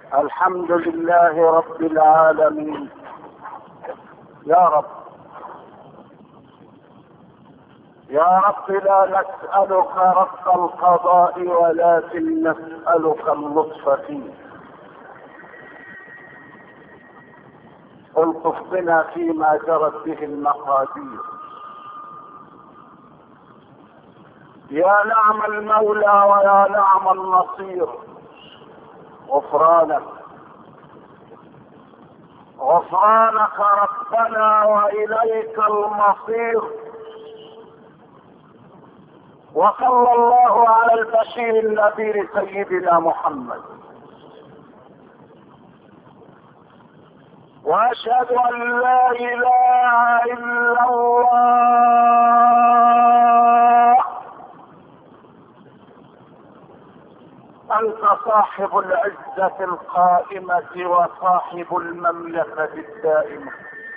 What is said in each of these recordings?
الحمد لله رب العالمين. يا رب يا رب، لا نسألك رب القضاء ولكن نسألك اللطف فيه. الطف بنا فيما جرت به المقادير. يا نعم المولى ويا نعم النصير. غفرانك غفرانك ربنا وإليك المصير. وصلى الله على البشير النذير سيدنا محمد، واشهد ان لا اله الا الله. انت صاحب العزة القائمة وصاحب المملكة الدائمة.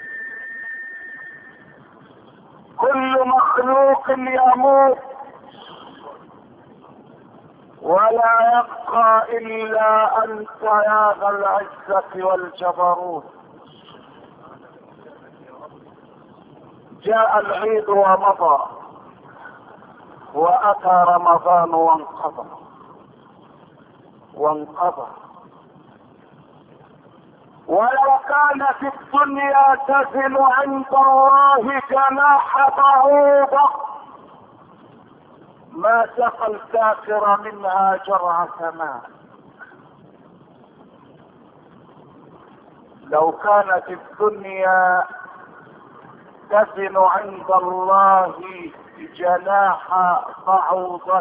كل مخلوق يموت ولا يبقى الا انت يا ذا العزة والجبروت. جاء العيد ومضى، واتى رمضان وانقضى. ولو كانت الدنيا تزن عند الله جناح بعوضة ما سقى الكافر منها جرعة ماء. لو كانت الدنيا تزن عند الله جناح بعوضة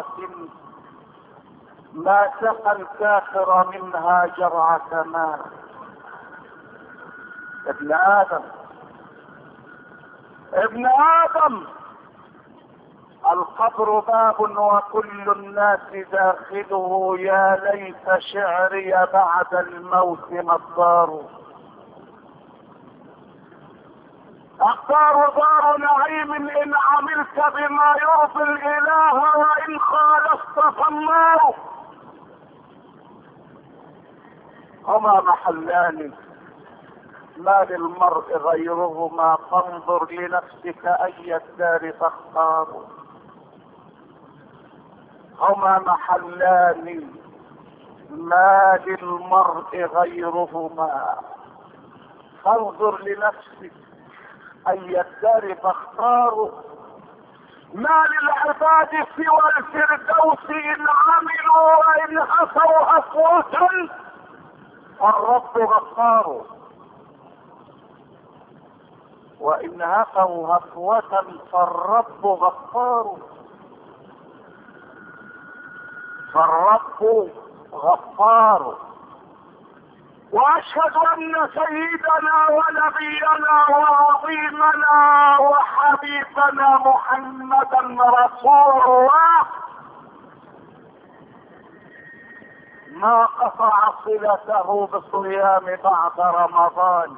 ما سقى الكافر منها جرعة ماء. ابن آدم، القبر باب وكل الناس داخله. يا ليت شعري بعد الموت ما الدار. الدار دار نعيم ان عملت بما يرضي الاله، وان خالفت فالنار. هما محلان ما للمرء غيرهما، فانظر لنفسك اي الدار تختار. هما محلان ما للمرء غيرهما، فانظر لنفسك اي الدار تختار. ما للعباد سوى الفردوس ان عملوا، وان هفوا هفوة فالرب غفار. وان هفوا هفوة فالرب غفار. فالرب غفار. واشهد ان سيدنا ونبينا وعظيمنا وحبيبنا محمدا رسول الله ما قطع صلته بالصيام بعد رمضان،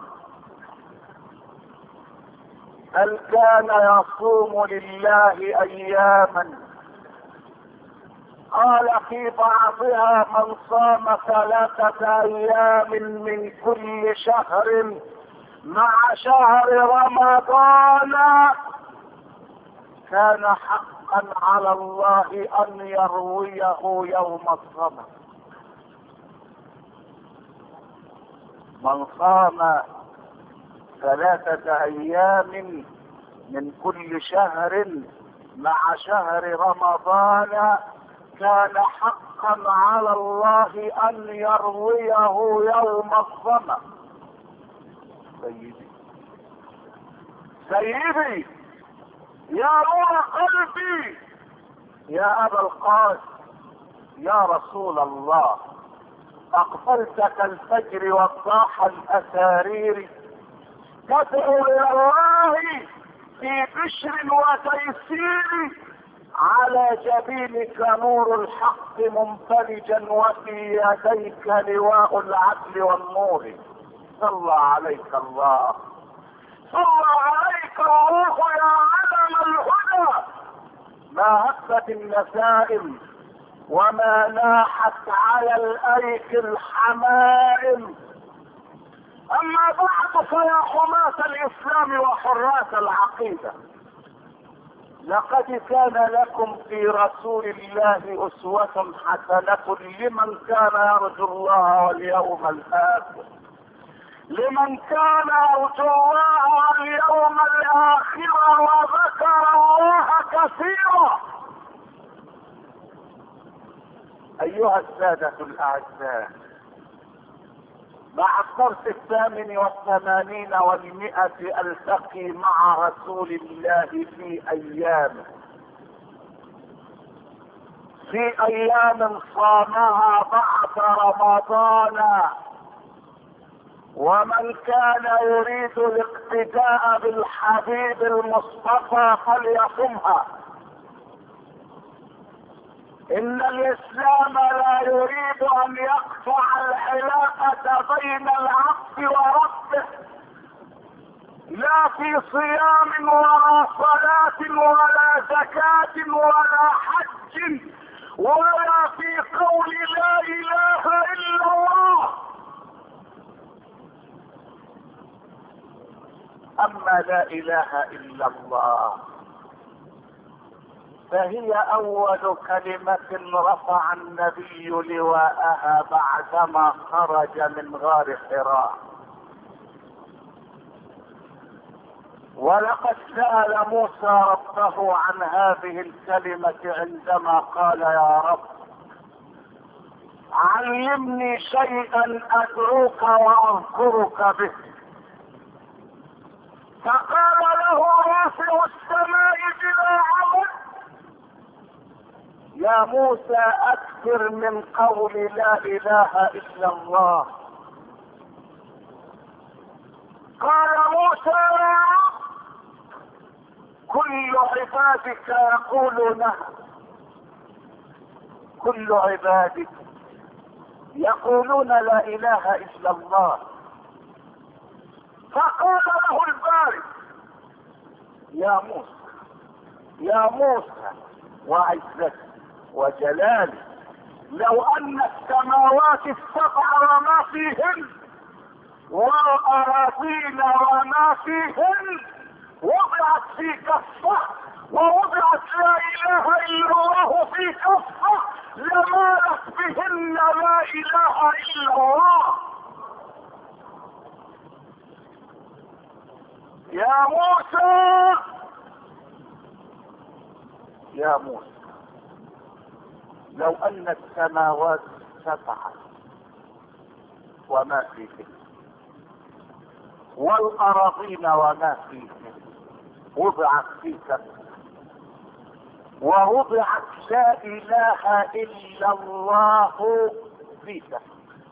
بل كان يصوم لله اياما. قال في بعضها من صام 3 ايام من كل شهر مع شهر رمضان كان حقا على الله ان يرويه يوم الصبر. من صام 3 ايام من كل شهر مع شهر رمضان كان حقا على الله ان يرويه يوم الظمأ. سيدي يا نور قلبي، يا ابا القاسم، يا رسول الله، اقبلت كالفجر وضاح الاسارير تدعو الى الله في بشر وتيسير. على جبينك نور الحق منفرجا، وفي يديك لواء العدل والنور. صلى عليك الله، صلى عليك الروح يا علم الهدى. ما هبت النسائم وما ناحت على الايك الحمائم. اما بعد فيا حماة الاسلام وحراس العقيدة، لقد كان لكم في رسول الله اسوة حسنة لمن كان يرجو الله واليوم الاخر، لمن كان يرجو الله واليوم الاخر وذكر الله كثيرا. ايها السادة الاعزاء، مع الدرس 88 و100 التقي مع رسول الله في ايام صامها بعد رمضان، ومن كان يريد الاقتداء بالحبيب المصطفى فليصمها. ان الاسلام لا يريد ان يقطع العلاقة بين العبد وربه، لا في صيام ولا صلاة ولا زكاة ولا حج ولا في قول لا اله الا الله. اما لا اله الا الله فهي اول كلمة رفع النبي لواءها بعدما خرج من غار حراء. ولقد سأل موسى ربه عن هذه الكلمة عندما قال يا رب علمني شيئا ادعوك واذكرك به، فقال له رافع السماء بلا عمد يا موسى اكثر من قول لا اله الا الله. قال موسى يا رب كل عبادك يقولونها، كل عبادك يقولون لا اله الا الله. فقال له الباري يا موسى يا موسى وعزتي وجلالي لو ان السماوات السبع وما فيهن والأراضين وما فيهن وضعت في كفة ووضعت لا اله الا الله في كفة لمالت بهن لا اله الا الله. يا موسى يا موسى لو ان السماوات سبعة وما فيهن والأراضين وما فيهن وضعت في كفة ووضعت لا اله الا الله في كفة،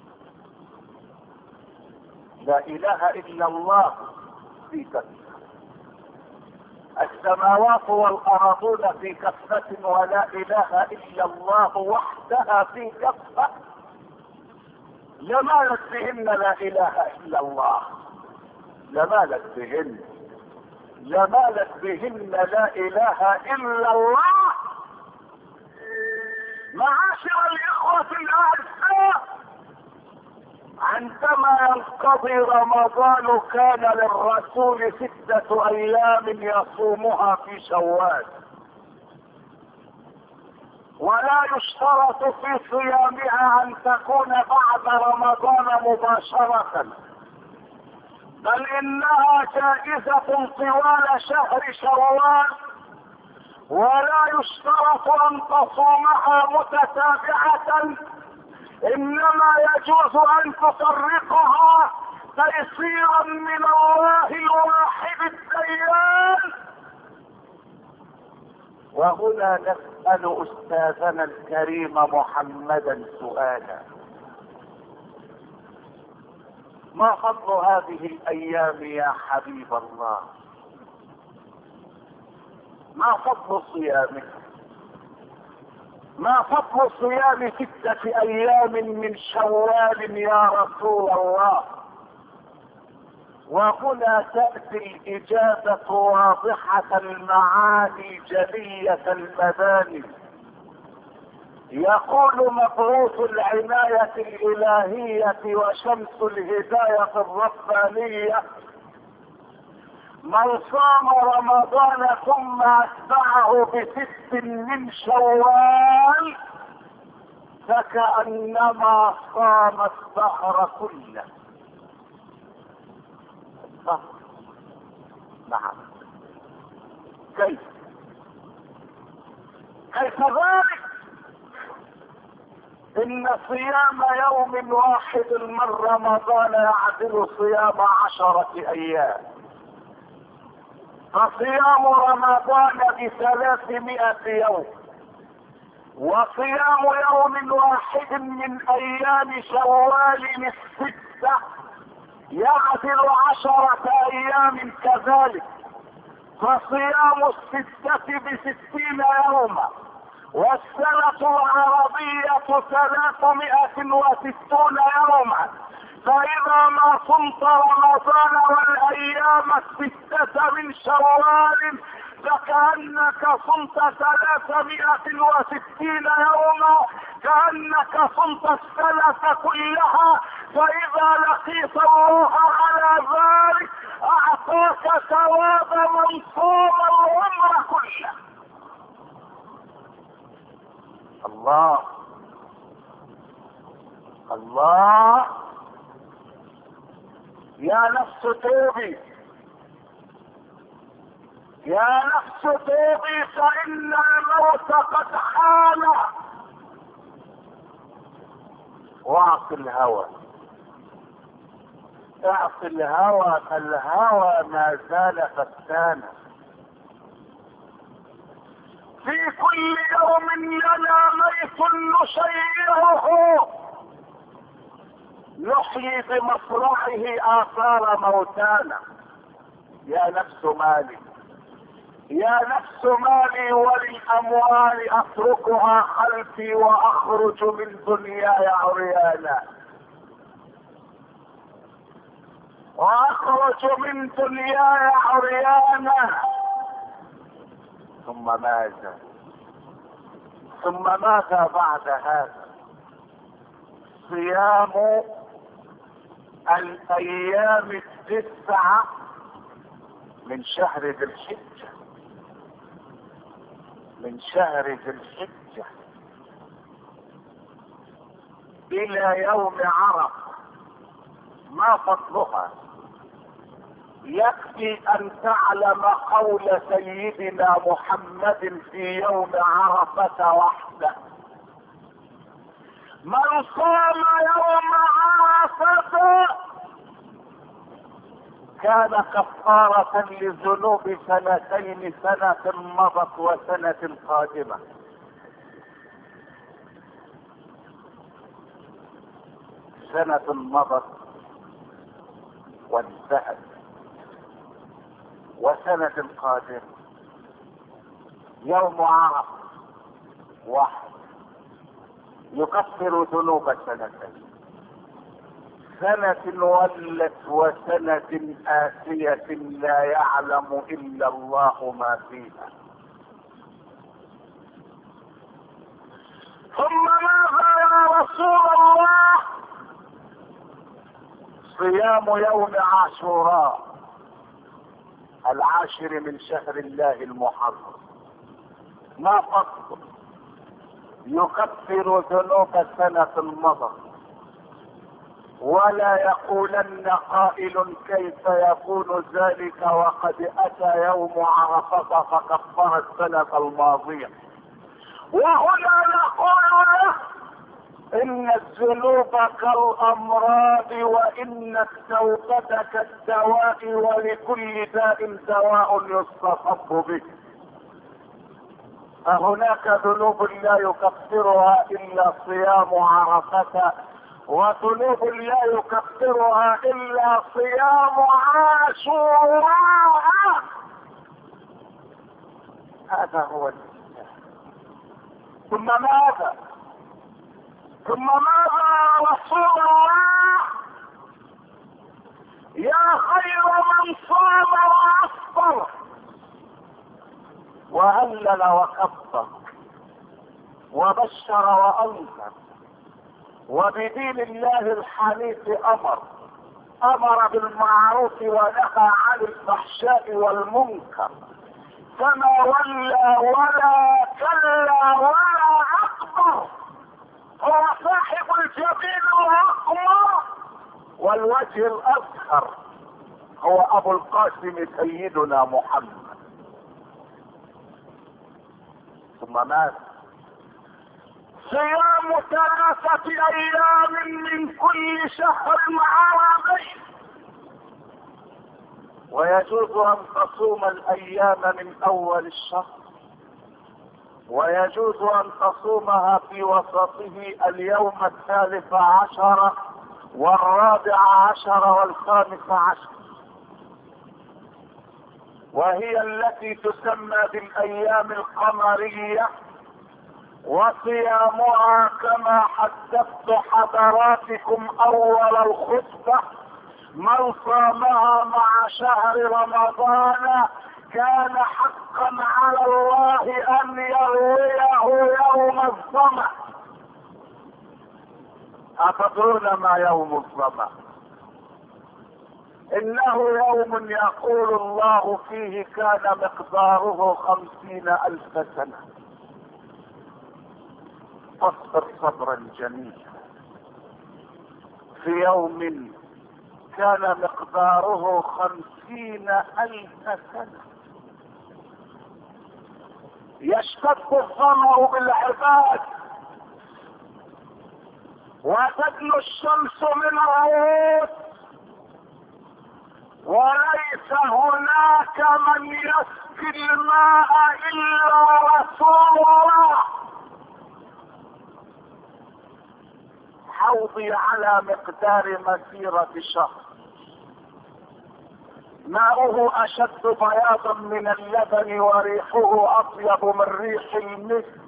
لا اله الا الله في كفة، السماوات والأراضون في كفة ولا اله الا الله وحدها في كفة لمالت بهن لا اله الا الله، لمالت بهن لا اله الا الله. معاشر الاخوة الاعزاء، عندما ينقضي رمضان كان للرسول 6 ايام يصومها في شوال، ولا يشترط في صيامها ان تكون بعد رمضان مباشرة، بل انها جائزة طوال شهر شوال، ولا يشترط ان تصومها متتابعة، انما يجوز ان تفرقها تيسيرا من الله الواحد الديان. وهنا نسأل استاذنا الكريم محمدا سؤالا: ما فضل هذه الايام يا حبيب الله؟ ما فضل صيامك؟ ما فضل صيام 6 ايام من شوال يا رسول الله؟ وهنا تأتي الاجابة واضحة المعاني جلية المباني. يقول مبعوث العناية الإلهية وشمس الهداية الربانية: من صام رمضان ثم أتبعه ب6 من شوال فكأنما صام الدهر كله. نعم. كيف ذلك؟ إن صيام يوم واحد من رمضان يعدل صيام 10 أيام، فصيام رمضان ب300 يوم، وصيام يوم واحد من أيام شوال 6 يعدل 10 أيام كذلك، فصيام 6 ب60 يوما، والسنة العربية 360 يوما. فإذا ما صمت رمضان والأيام 6 من شوال فكأنك صمت 360 يوما، كأنك صمت السنة كلها. فإذا لقيت الله على ذلك أعطاك ثواب من صام العمر كله. الله الله. يا نفس توبي، يا نفس توبي، فإن الموت قد حان. واعص الهوى، اعص الهوى، فالهوى ما زال فتانا. في كل يوم لنا ميت نشيعه، نحيي بمصرعه آثار موتانا. يا نفس مالي، يا نفس مالي، وللأموال أتركها خلفي وأخرج من دنياي عريانا، وأخرج من دنياي عريانا. ثم ماذا؟ ثم ماذا بعد هذا؟ صيام الأيام 9 من شهر ذي الحجة، من شهر ذي الحجة إلى يوم عرفة. ما فضلها؟ يكفي أن تعلم قول سيدنا محمد في يوم عرفة وحده: من صام يوم عرفة كان كفارة لذنوب 2 سنة مضت وسنة قادمة. سنة مضت وانتهت وسنة قادمة. يوم عرفة واحد يكفر ذنوب 2 سنة ولت وسنة آتية لا يعلم إلا الله ما فيها. ثم ماذا يا رسول الله؟ صيام يوم عاشوراء 10 من شهر الله المحرم. ما فضل؟ يكفر ذنوب 2 مضت. ولا يقولن قائل: كيف يكون ذلك وقد أتى يوم عرفة فكفر السنة الماضية؟ وهنا نقول له: إن الذنوب كالأمراض، وإن التوبة كالدواء، ولكل داء دواء يستطب به. فهناك ذنوب لا يكفرها إلا صيام عرفة، وذنوب لا يكفرها إلا صيام عاشوراء. هذا هو الإسلام. ثم ماذا؟ ثم ماذا يا رسول الله؟ يا خير من صام وأفطر وهلل وكبر وبشر وانذر، وبدين الله الحنيف امر بالمعروف ونهى عن الفحشاء والمنكر، فما ولى ولا كلا ولا اكبر، هو صاحب الجبين الاقمر والوجه الاصغر، هو ابو القاسم سيدنا محمد. ثم مات. صيام 3 ايام من كل شهر عربي، ويجوز ان تصوم الايام من اول الشهر، ويجوز ان تصومها في وسطه اليوم 13 و14 و15، وهي التي تسمى بالايام القمرية، وصيامها كما حدثت حضراتكم اول الخطبة من صامها مع شهر رمضان كان حقا على الله ان يرويه يوم الظمأ. أتدرون ما يوم الظمأ؟ انه يوم يقول الله فيه كان مقداره 50,000 سنة. فاصبر صبرا جميلا في يوم كان مقداره 50,000 سنة. يشتد الظمأ بالعباد وتدنو الشمس من العود، وليس هناك من يسقي الماء الا رسول الله. حوضي على مقدار مسيرة شهر، ماؤه اشد بياضا من اللبن وريحه اطيب من ريح المسك،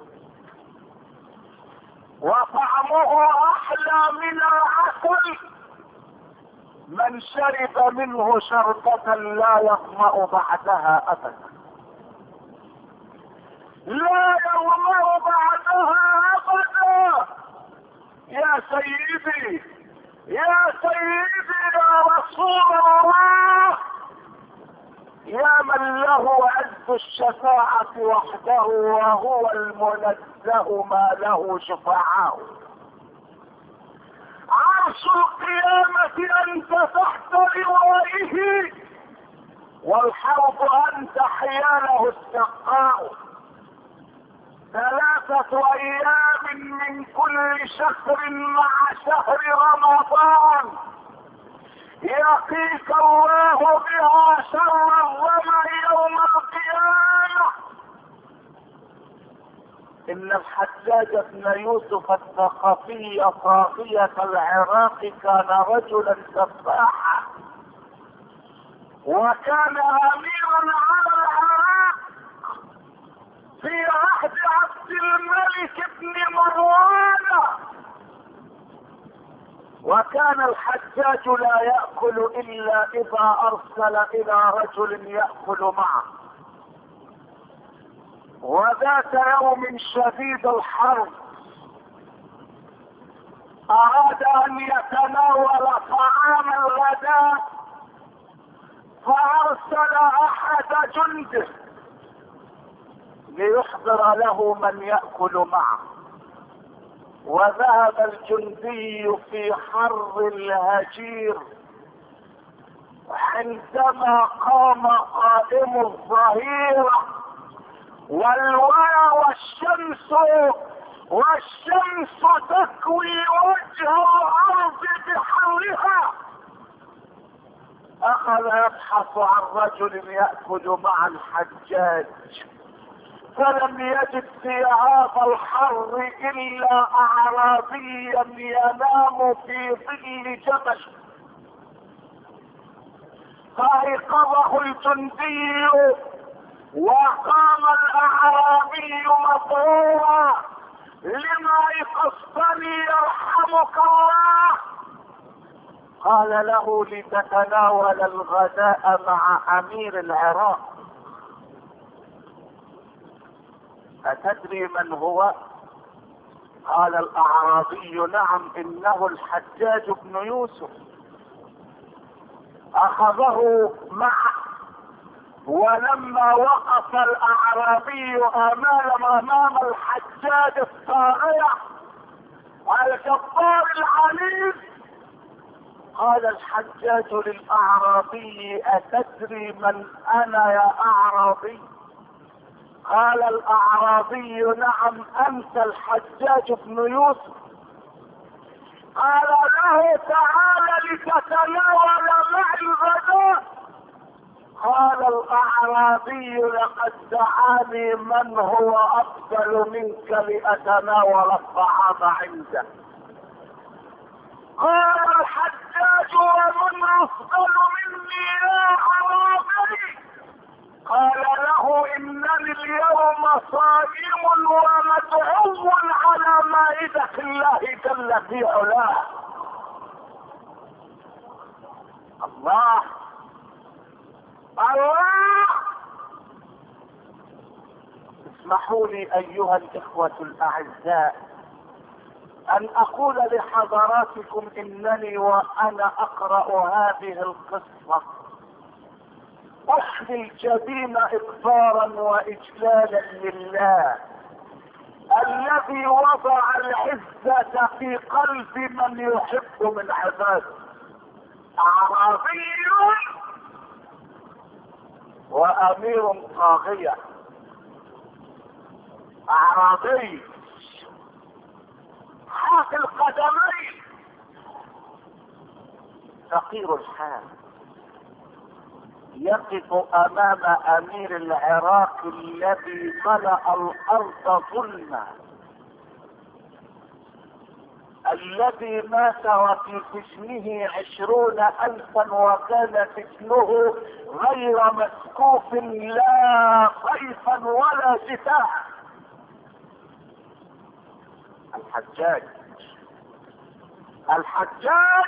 وطعمه احلى من العسل. من شرب منه شربة لا يظمأ بعدها ابدا، لا يظمأ بعدها ابدا. يا سيدي يا سيدي يا رسول الله، يا من له عز الشفاعة وحده وهو المنزه ما له شفعاء. عرش القيامة انت تحت لوائه، والحوض انت حياله السقاء. 3 ايام من كل شهر مع شهر رمضان يقيك الله بها شر الظمأ يوم القيامة. ان الحجاج بن يوسف الثقفي طاغية العراق كان رجلا سفاحا، وكان اميرا على العراق في عهد عبد الملك بن مروان. وكان الحجاج لا يأكل الا اذا ارسل الى رجل يأكل معه. وذات يوم شديد الحر اراد ان يتناول طعام الغداء، فارسل احد جنده ليحضر له من يأكل معه. وذهب الجندي في حر الهجير، عندما قام قائم الظهيرة والورى والشمس تكوي وجه الارض بحرها، اخذ يبحث عن رجل يأكل مع الحجاج، فلم يجد في هذا الحر الا اعرابيا ينام في ظل جبل. فايقظه الجندي وقام الاعرابي مضرورا: لما ايقظتني يرحمك الله؟ قال له: لتتناول الغداء مع امير العراق. أتدري من هو؟ قال الاعرابي: نعم، انه الحجاج بن يوسف. اخذه معه، ولما وقف الاعرابي امام الحجاج الطاغية الجبار العنيف، قال الحجاج للاعرابي: اتدري من انا يا اعرابي؟ قال الاعرابي: نعم، انت الحجاج بن يوسف. قال له: تعال لتتناول معي الغداء. قال الاعرابي: لقد دعاني من هو افضل منك لاتناول الطعام عنده. قال الحجاج: ومن افضل مني يا اعرابي؟ قال له: انني اليوم صائم ومدعو على مائدة الله جل في علاه. الله الله. اسمحوا لي ايها الاخوة الاعزاء ان اقول لحضراتكم انني وانا اقرأ هذه القصة احمي الجبين اكبارا واجلالا لله الذي وضع العزة في قلب من يحب من عباده. اعرابي وامير طاغية. اعرابي حافي القدمين، فقير الحال، يقف امام امير العراق الذي ملأ الارض ظلما، الذي مات وفي سجنه 20,000 وكان سجنه غير مسكوف لا صيفا ولا شتاء. الحجاج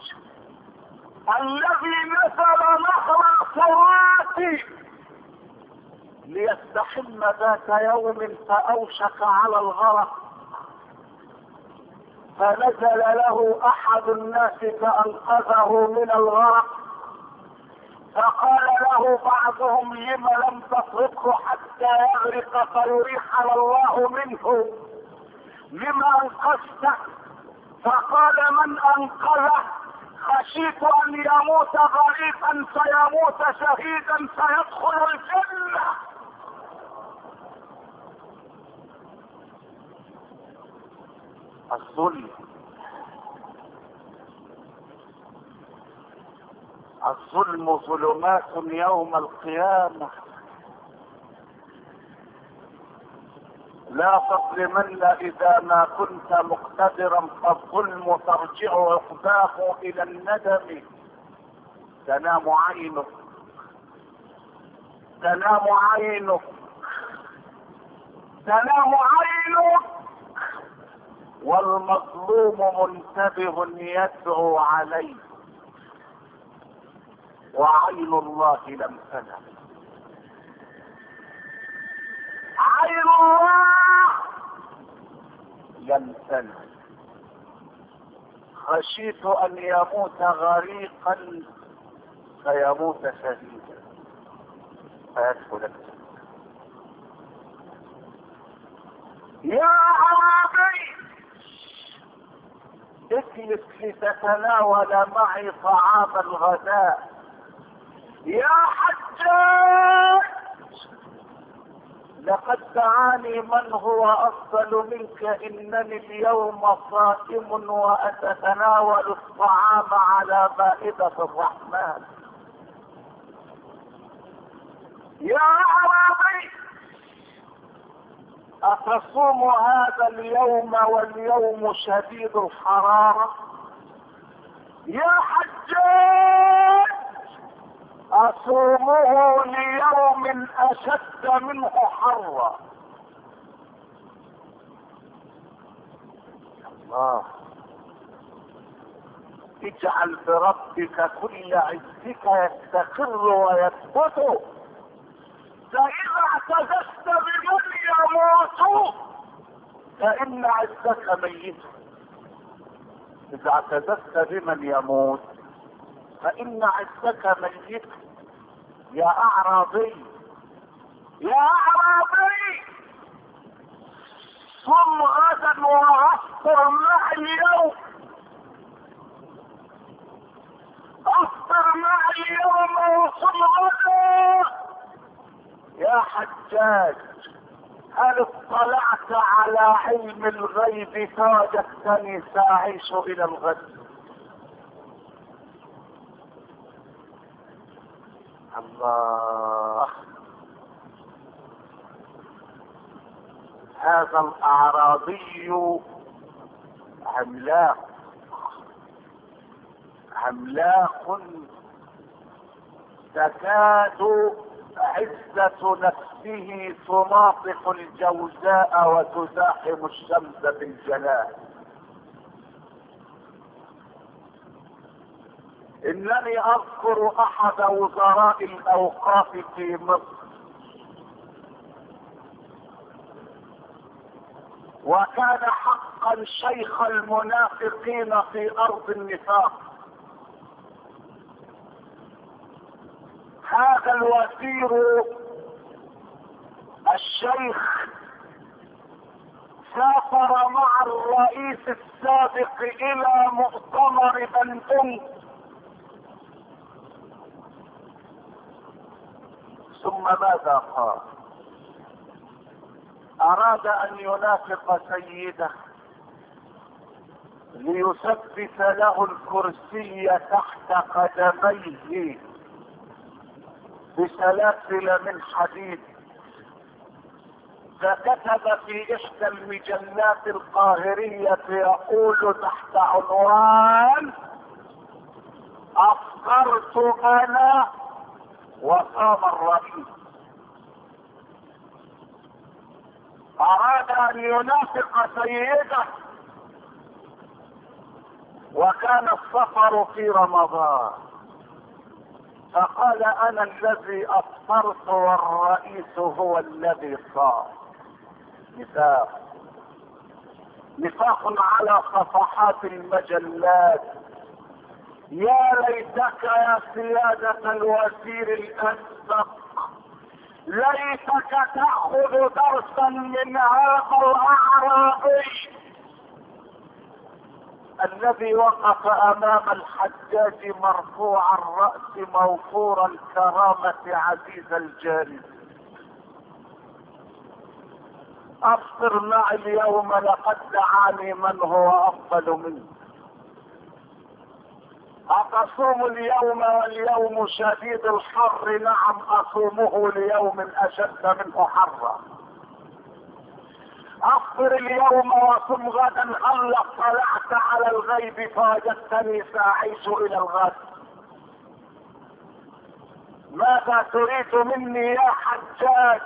الذي نزل نهر الفرات ليستحم ذات يوم فاوشك على الغرق، فنزل له احد الناس فانقذه من الغرق، فقال له بعضهم: لم لم تتركه حتى يغرق فيريحنا الله منه؟ لما انقذته؟ فقال: من انقذه؟ خشيت ان يموت غريقا فيموت شهيدا فيدخل الجنة. الظلم ظلمات يوم القيامة. لا تظلمن اذا ما كنت مقتدرا، فالظلم ترجع عقباه الى الندم. تنام عينك والمظلوم منتبه يدعو عليه، وعين الله لم تنم. عين الله لم تنم. خشيت ان يموت غريقا فيموت شهيدا فيدخل الجنة. يا عربي اجلس لتتناول معي طعام الغداء. يا حجاج لقد دعاني من هو افضل منك، انني اليوم صائم واتتناول الطعام على مائدة الرحمن. يا عربي اتصوم هذا اليوم واليوم شديد الحرارة؟ يا حجاج اصومه ليوم اشد منه حرا. الله اجعل بربك كل عزك يستقر ويثبت، فاذا اعتززت بمن يموت فإن عزك ميت. إذا اعتززت بمن يموت فإن عزك ميت. يا أعرابي يا أعرابي، صم غدا وأفطر معي اليوم، أفطر معي اليوم وصم غدا. يا حجاج، هل اطلعت على علم الغيب فوجدتني ساعيش إلى الغد؟ الله، هذا الأعرابي عملاق عملاق، تكاد عزة نفسه تناطق الجوزاء وتزاحم الشمس بالجلال. إنني أذكر أحد وزراء الأوقاف في مصر، وكان حقا شيخ المنافقين في أرض النفاق. هذا الوزير الشيخ سافر مع الرئيس السابق إلى مؤتمر بنتون، ثم ماذا قال؟ أراد أن ينافق سيده ليثبت له الكرسي تحت قدميه بسلاسل من حديد، فكتب في إحدى المجلات القاهرية يقول تحت عنوان: أفطرت أنا وصام الرئيس. أراد أن ينافق سيده، وكان السفر في رمضان، فقال: أنا الذي أفطرت والرئيس هو الذي صام. نفاق على صفحات المجلات. يا ليتك يا سيادة الوزير الأسبق، ليتك تأخذ درسا من هذا الأعرابي الذي وقف أمام الحجاج مرفوع الرأس موفور الكرامة عزيز الجانب. أفطر معي اليوم لقد دعاني من هو أفضل مني. أتصوم اليوم واليوم شديد الحر؟ نعم أصومه ليوم أشد منه حرا. أفطر اليوم وصم غدا، هل اطلعت على الغيب فوجدتني ساعيش إلى الغد؟ ماذا تريد مني يا حجاج؟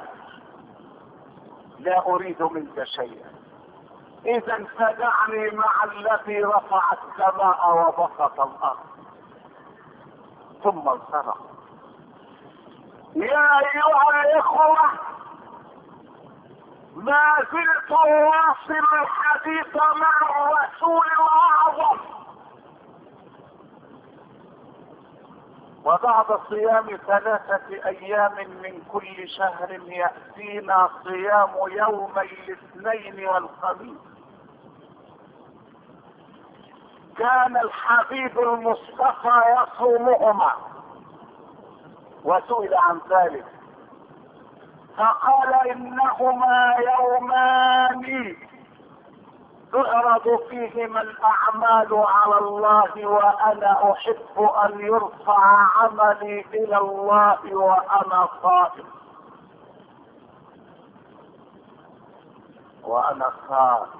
لا أريد منك شيئا. إذا فدعني مع الذي رفع السماء وبسط الأرض. ثم انصرف. يا أيها الإخوة، ما زلت واصل الحديث مع الرسول الأعظم. وبعد صيام 3 أيام من كل شهر يأتينا صيام يومي الاثنين والخميس. كان الحبيب المصطفى يصومهما، وسئل عن ذلك فقال: إنهما يومان تعرض فيهما الأعمال على الله، وأنا أحب أن يرفع عملي إلى الله وأنا صائم. وأنا صائم.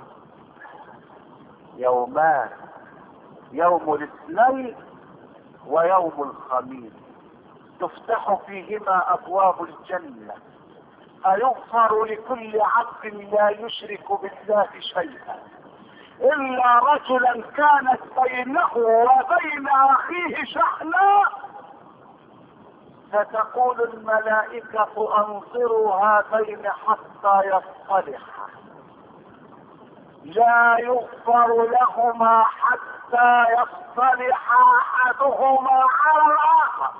يومان، يوم الاثنين ويوم الخميس، تفتح فيهما أبواب الجنة، فيغفر لكل عبد لا يشرك بالله شيئا إلا رجلا كانت بينه وبين أخيه شحناء، فتقول الملائكة: أنظروا هذين حتى يصطلحا. لا يغفر لهما حتى يصطلح احدهما على الاخر.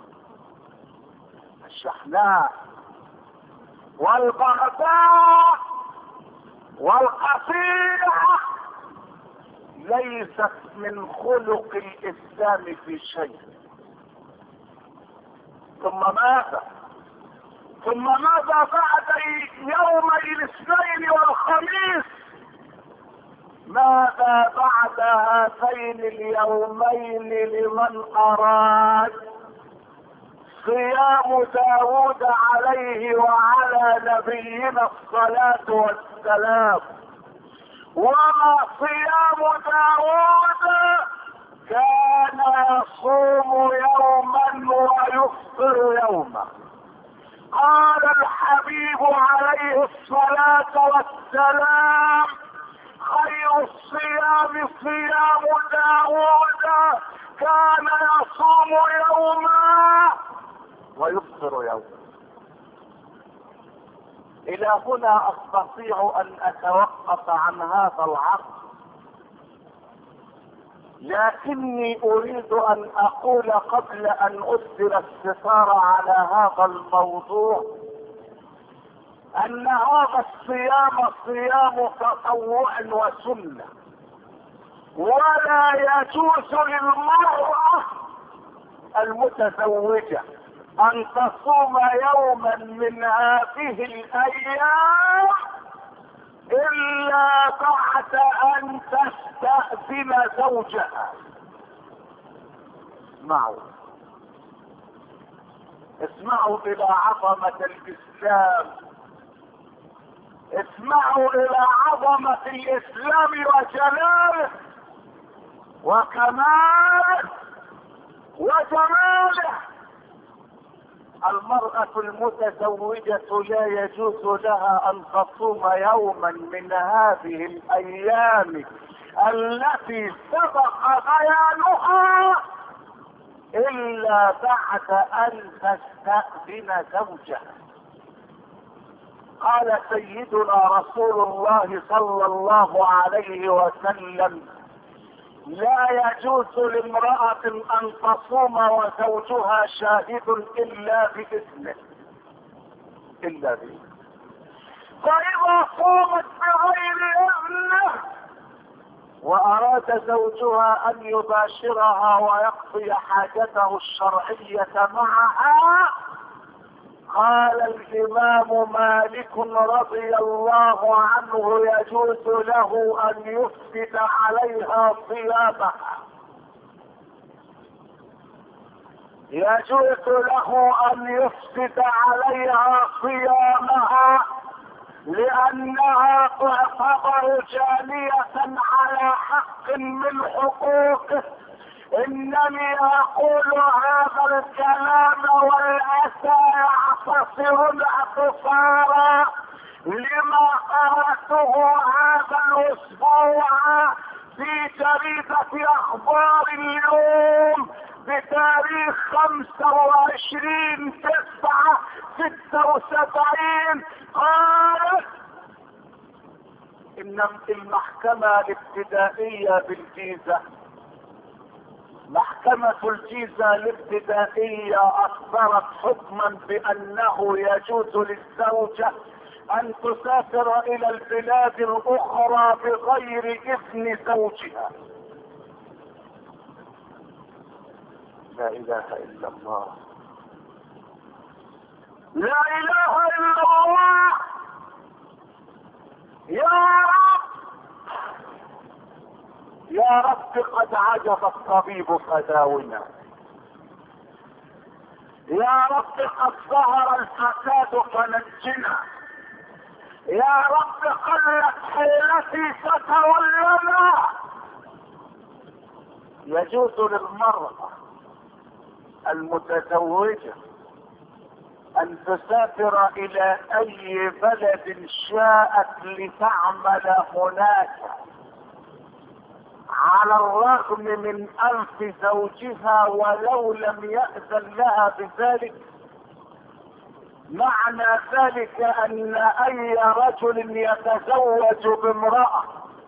الشحناء والبغضاء والقطيعة ليست من خلق الاسلام في شيء. ثم ماذا بعد يومي الاثنين والخميس؟ ماذا بعد هذين اليومين لمن اراد؟ صيام داود عليه وعلى نبينا الصلاة والسلام. وما صيام داود كان يصوم يوما ويفطر يوما. قال الحبيب عليه الصلاة والسلام: خير الصيام صيام داود كان يصوم يوما ويفطر يوما. الى هنا استطيع ان اتوقف عن هذا العرض، لكني اريد ان اقول قبل ان اسدل الستار على هذا الموضوع ان هذا الصيام صيام تطوع وسنة، ولا يجوز للمرأة المتزوجة ان تصوم يوما من هذه الايام الا بعد ان تستأذن زوجها. اسمعوا الى عظمة الاسلام، اسمعوا الى عظمة الاسلام وجلاله وكماله وجماله. المرأة المتزوجة لا يجوز لها ان تصوم يوما من هذه الايام التي سبق بيانها الا بعد ان تستأذن زوجها. قال سيدنا رسول الله صلى الله عليه وسلم: لا يجوز لامرأة ان تصوم وزوجها شاهد الا بإذنه. فاذا صومت بغير اذنه واراد زوجها ان يباشرها ويقضي حاجته الشرعية معها، قال الامام مالك رضي الله عنه: يجوز له ان يفسد عليها صيامها. يجوز له ان يفسد عليها صيامها لانها تعتبر جانية على حق من حقوقه. انني اقول هذا الكلام والاسى يعتصر اعتصارا لما قرأته هذا الاسبوع في جريدة اخبار اليوم بتاريخ 25/9/76. قالت ان المحكمة الابتدائية بالجيزة، محكمة الجيزة الابتدائية اصدرت حكما بانه يجوز للزوجة ان تسافر الى البلاد الاخرى بغير اذن زوجها. لا اله الا الله، لا اله الا الله. يا رب قد عجب الطبيب فداونا. يا رب قد ظهر الفساد فنجنا. يا رب قلت حيلتي فتولنا. يجوز للمرأة المتزوجة ان تسافر الى اي بلد شاءت لتعمل هناك على الرغم من انف زوجها ولو لم يأذن لها بذلك. معنى ذلك ان اي رجل يتزوج بامرأة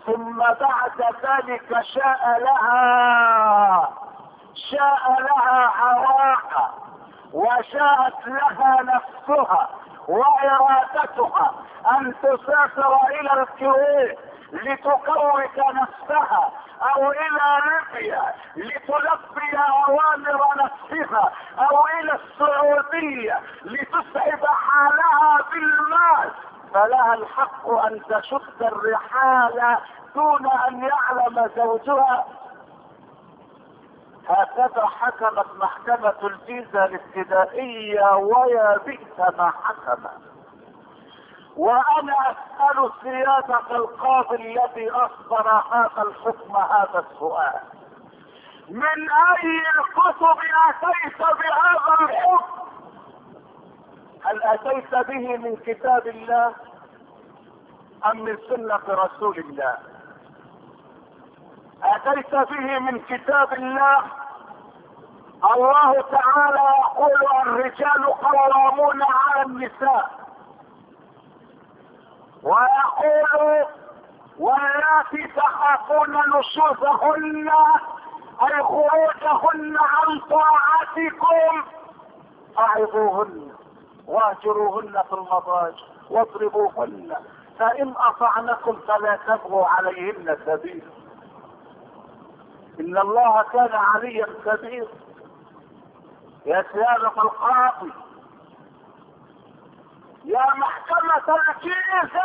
ثم بعد ذلك شاء لها هواها وشاءت لها نفسها وارادتها ان تسافر الى الكويت لتكوك نفسها او الى ليبيا لتلبي اوامر نفسها او الى السعودية لتسعد حالها بالمال، فلها الحق ان تشد الرحال دون ان يعلم زوجها. هكذا حكمت محكمة الجيزة الابتدائية، ويا بئس ما حكم. وانا اسأل سيادة القاضي الذي اصدر هذا الحكم هذا السؤال: من اي الكتب اتيت بهذا الحكم؟ هل اتيت به من كتاب الله ام من سنة رسول الله؟ اتيت به من كتاب الله. الله تعالى يقول: الرجال قوامون على النساء، ويقول: واللاتي تخافون نشوزهن اي خروجهن عن طاعتكم اعظوهن واهجروهن في المضاجع واضربوهن فان اطعنكم فلا تبغوا عليهن سبيلا، ان الله كان عليا كبيرا. يا سيادة القاضي، يا محكمة الجيزة،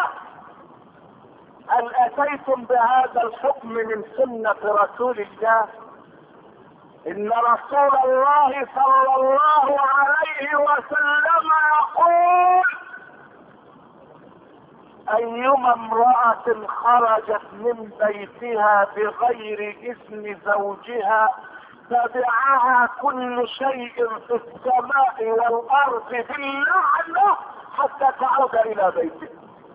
هل اتيتم بهذا الحكم من سنة رسول الله؟ ان رسول الله صلى الله عليه وسلم يقول: ايما امرأة خرجت من بيتها بغير اذن زوجها تبعها كل شيء في السماء والارض باللعنة حتى تعود الى بيتها،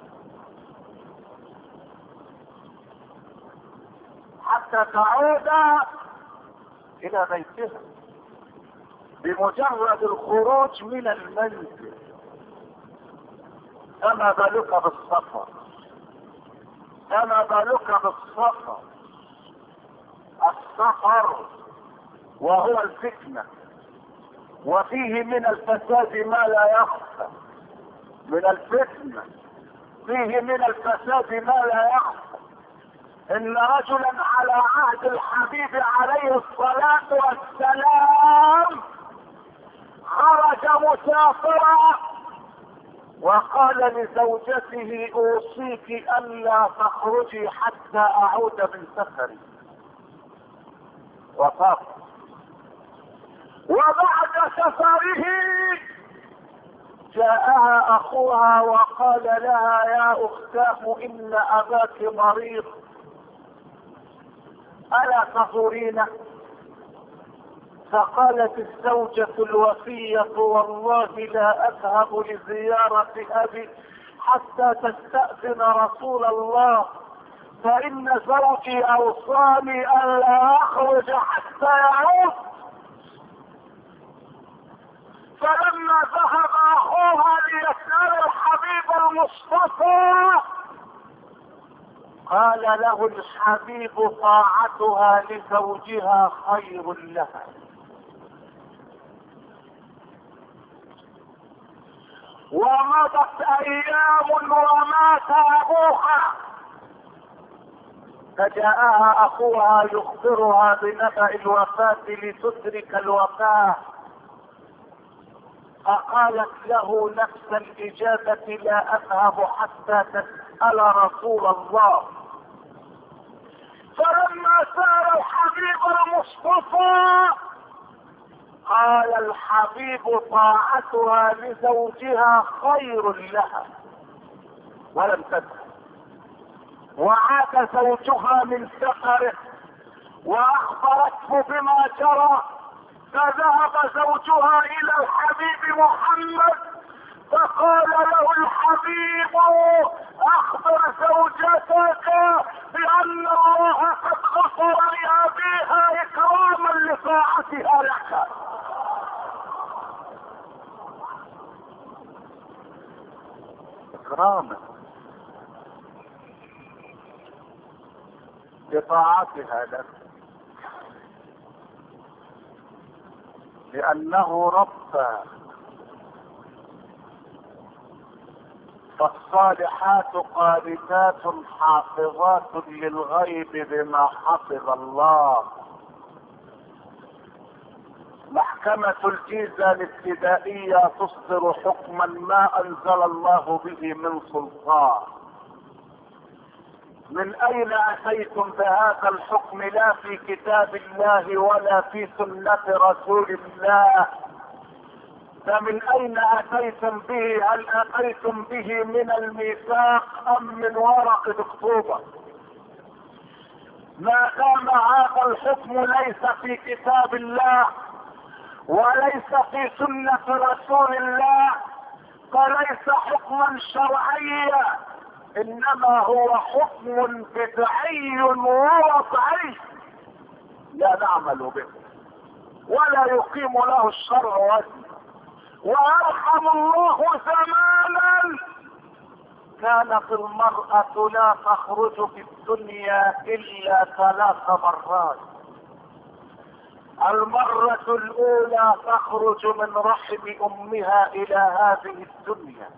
حتى تعود الى بيتها بمجرد الخروج من المنزل. فما بالك بالسفر، فما بالك بالسفر. السفر وهو الفتنة، وفيه من الفساد ما لا يخفى. من الفتنة فيه من الفساد ما لا يخفى. ان رجلا على عهد الحبيب عليه الصلاة والسلام خرج مسافرا وقال لزوجته: اوصيك الا تخرجي حتى اعود من سفري. وسافر، وبعد سفره جاءها اخوها وقال لها: يا اختاه ان اباك مريض الا تزورينه؟ فقالت الزوجة الوفية: والله لا اذهب لزيارة ابي حتى تستأذن رسول الله، فان زوجي اوصاني الا اخرج حتى يعود. فلما ذهب اخوها ليسأل الحبيب المصطفى قال له الحبيب: طاعتها لزوجها خير لها. ومضت ايام ومات ابوها، فجاءها اخوها يخبرها بنبأ الوفاة لتدرك الوفاة، فقالت له نفس الاجابة: لا اذهب حتى تسأل رسول الله. فلما سار الحبيب المصطفى قال الحبيب: طاعتها لزوجها خير لها، ولم تذهب. وعاد زوجها من سفره واخبرته بما جرى، فذهب زوجها الى الحبيب محمد فقال له الحبيب: اخبر زوجتك بان الله قد غفر لابيها اكراما لطاعتها لك. اكراما. بطاعتها له، لأنه ربى. فالصالحات قانتات حافظات للغيب بما حفظ الله. محكمة الجيزة الابتدائية تصدر حكما ما أنزل الله به من سلطان. من أين أتيتم بهذا الحكم؟ لا في كتاب الله ولا في سنة رسول الله. فمن أين أتيتم به؟ هل أتيتم به من الميثاق أم من ورق مكتوبة؟ ما دام هذا الحكم ليس في كتاب الله وليس في سنة رسول الله فليس حكما شرعيا، انما هو حكم بدعي ووضعي لا نعمل به ولا يقيم له الشرع وزن. وارحم الله زمانا كانت المرأة لا تخرج في الدنيا الا 3 مرات. المرة الاولى تخرج من رحم امها الى هذه الدنيا،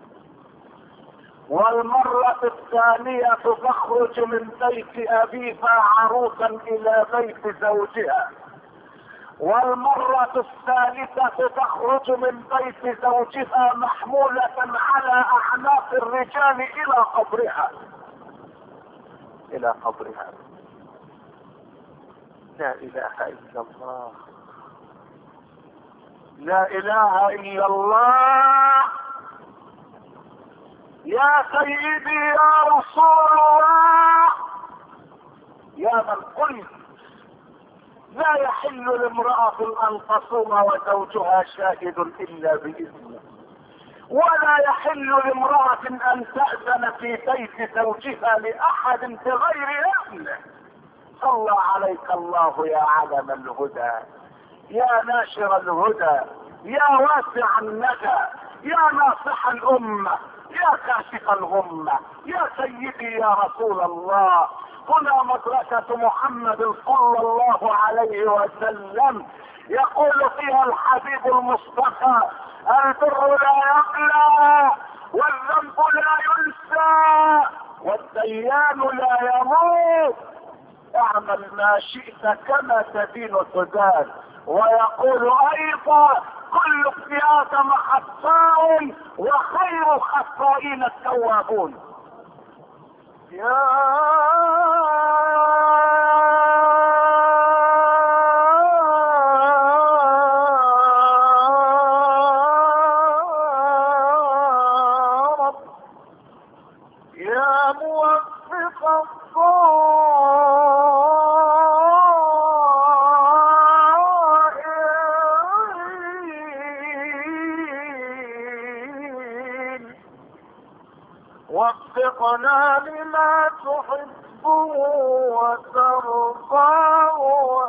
والمرة الثانية تخرج من بيت ابيها عروسا الى بيت زوجها، والمرة الثالثة تخرج من بيت زوجها محمولة على اعناق الرجال الى قبرها. لا اله الا الله، لا اله الا الله. يا سيدي يا رسول الله، يا من قلت لا يحل لامرأة ان تصوم وزوجها شاهد الا باذنه، ولا يحل لامرأة ان تأذن في بيت زوجها لاحد بغير اذنه. صلى عليك الله يا علم الهدى، يا ناشر الهدى، يا واسع الندى، يا ناصح الامة، يا كاشف الغمة، يا سيدي يا رسول الله. هنا مدرسة محمد صلى الله عليه وسلم يقول فيها الحبيب المصطفى: البر لا يقلى، والذنب لا ينسى، والديان لا يموت. اعمل ما شئت كما تدين تدان. ويقول ايضا: كل ابن ادم خطاء وخير خطائين التوابون. يا رب يا موفق وفقنا لما تحبه وترضاه.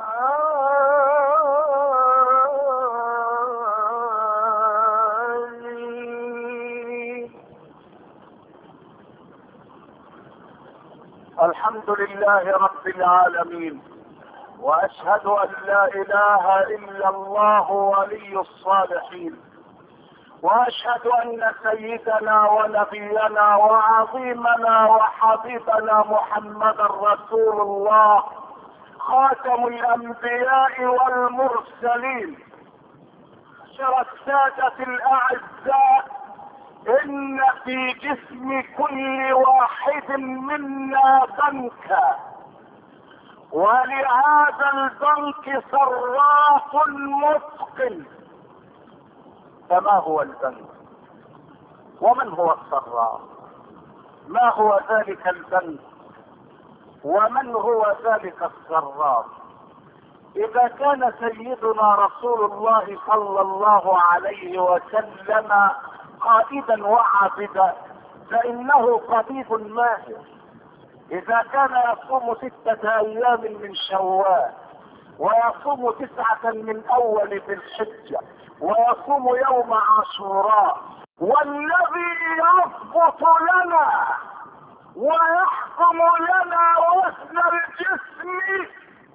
الحمد لله رب العالمين، واشهد ان لا اله الا الله ولي الصالحين، واشهد ان سيدنا ونبينا وعظيمنا وحبيبنا محمدا رسول الله خاتم الانبياء والمرسلين. شر السادة الاعزاء، ان في جسم كل واحد منا بنكا، ولهذا البنك صراف متقن. فما هو البنك؟ ومن هو الصراف؟ ما هو ذلك البنك؟ ومن هو ذلك الصراف؟ اذا كان سيدنا رسول الله صلى الله عليه وسلم قائدا وعابدا فانه طبيب ماهر. اذا كان يصوم 6 ايام من شوال، ويصوم 9 من اول ذي الحجة، ويصوم يوم عاشوراء، والذي يضبط لنا ويحكم لنا وزن الجسم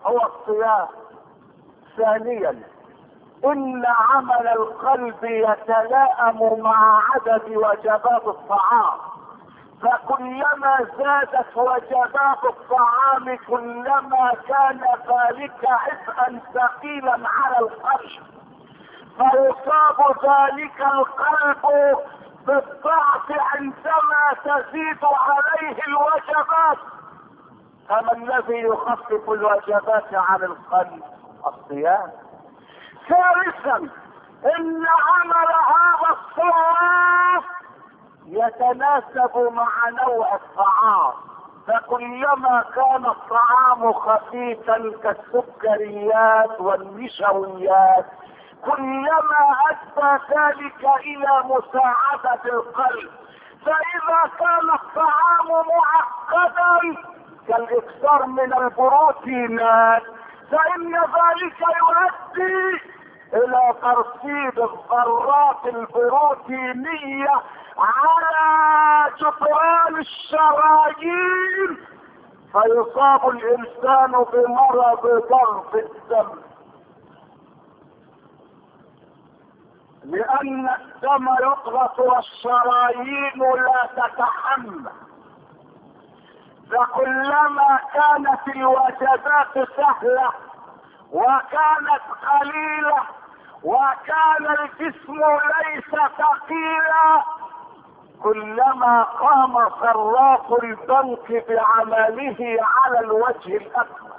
هو الصيام. ثانيا ان عمل القلب يتلائم مع عدد وجبات الطعام، فكلما زادت وجبات الطعام كلما كان ذلك عبئا ثقيلا على القلب، فيصاب ذلك القلب بالضعف عندما تزيد عليه الوجبات. فما الذي يخفف الوجبات عن القلب؟ الصيام. ثالثا ان عمل هذا الصواب يتناسب مع نوع الطعام، فكلما كان الطعام خفيفا كالسكريات والنشويات كلما ادى ذلك الى مساعدة القلب. فاذا كان الطعام معقدا كالاكثار من البروتينات فان ذلك يؤدي الى ترسيب الذرات البروتينية على جدران الشرايين، فيصاب الانسان بمرض ضغط الدم، لان الدم يضغط والشرايين لا تتحمل. فكلما كانت الوجبات سهلة وكانت قليلة وكان الجسم ليس ثقيلا كلما قام صراف البنك بعمله على الوجه الاكمل.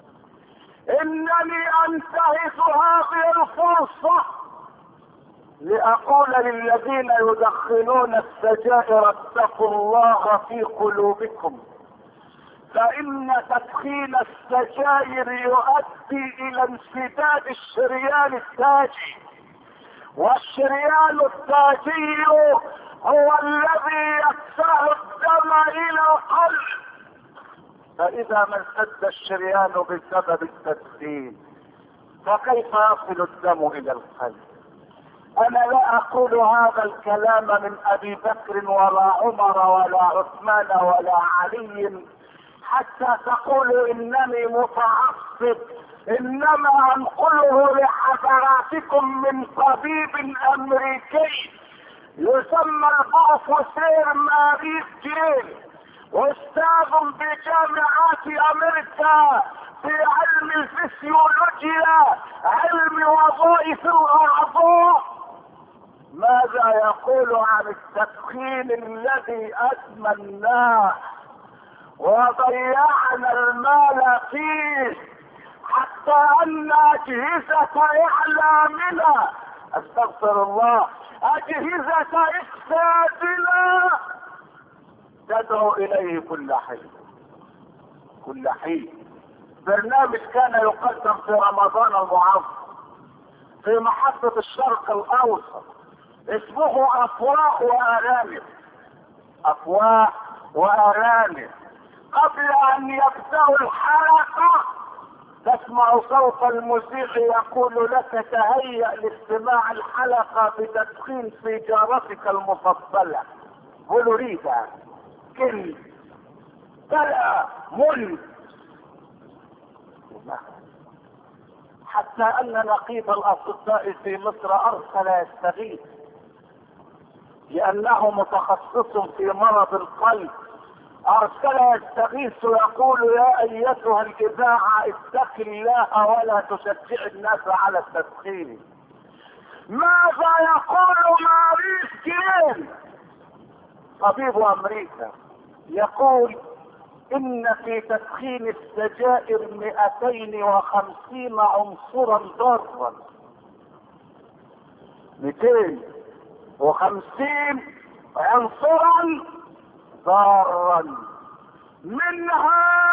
انني انتهز هذه الفرصة لاقول للذين يدخنون السجائر اتقوا الله في قلوبكم، فان تدخين السجائر يؤدي الى انسداد الشريان التاجي، والشريان التاجي هو الذي يدفع الدم الى القلب، فاذا ما انسد الشريان بسبب التدخين فكيف يصل الدم الى القلب؟ انا لا اقول هذا الكلام من ابي بكر ولا عمر ولا عثمان ولا علي حتى تقولوا انني متعصب، انما انقله لحضراتكم من طبيب امريكي يسمى البروفيسور ماريس جيل، استاذ بجامعات امريكا في علم الفسيولوجيا، علم وظائف الاعضاء. ماذا يقول عن التدخين الذي ادمناه وضيعنا المال فيه حتى ان اجهزة اعلامنا، استغفر الله، اجهزة افسادنا تدعو اليه كل حين. برنامج كان يقدم في رمضان المعظم في محطة الشرق الاوسط اسمه افواه وارانب. قبل ان يبدأوا الحلقة تسمع صوت المذيع يقول لك تهيأ لاستماع الحلقة بتدخين سيجارتك المفضلة، بلوريدا، كل، بلا، مل. حتى ان نقيب الاطباء في مصر ارسل يستغيث لانه متخصص في مرض القلب، ارسل يستغيث يقول يا ايتها الاذاعه اتق الله ولا تشجع الناس على التدخين. ماذا يقول ماريس جيل طبيب امريكا؟ يقول ان في تدخين السجائر 250 عنصرا ضارا، 250 عنصرا ضارا، منها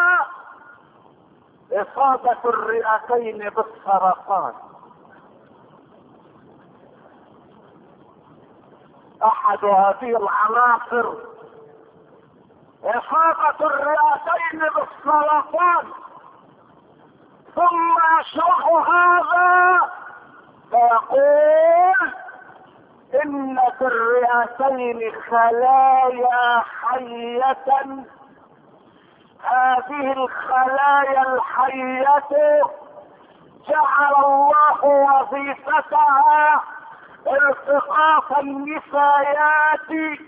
اصابة الرئتين بالسرطان. احد هذه العناصر اصابة الرئتين بالسرطان. ثم يشرح هذا فيقول ان في الرئتين خلايا حية هذه الخلايا الحية جعل الله وظيفتها التقاط النفايات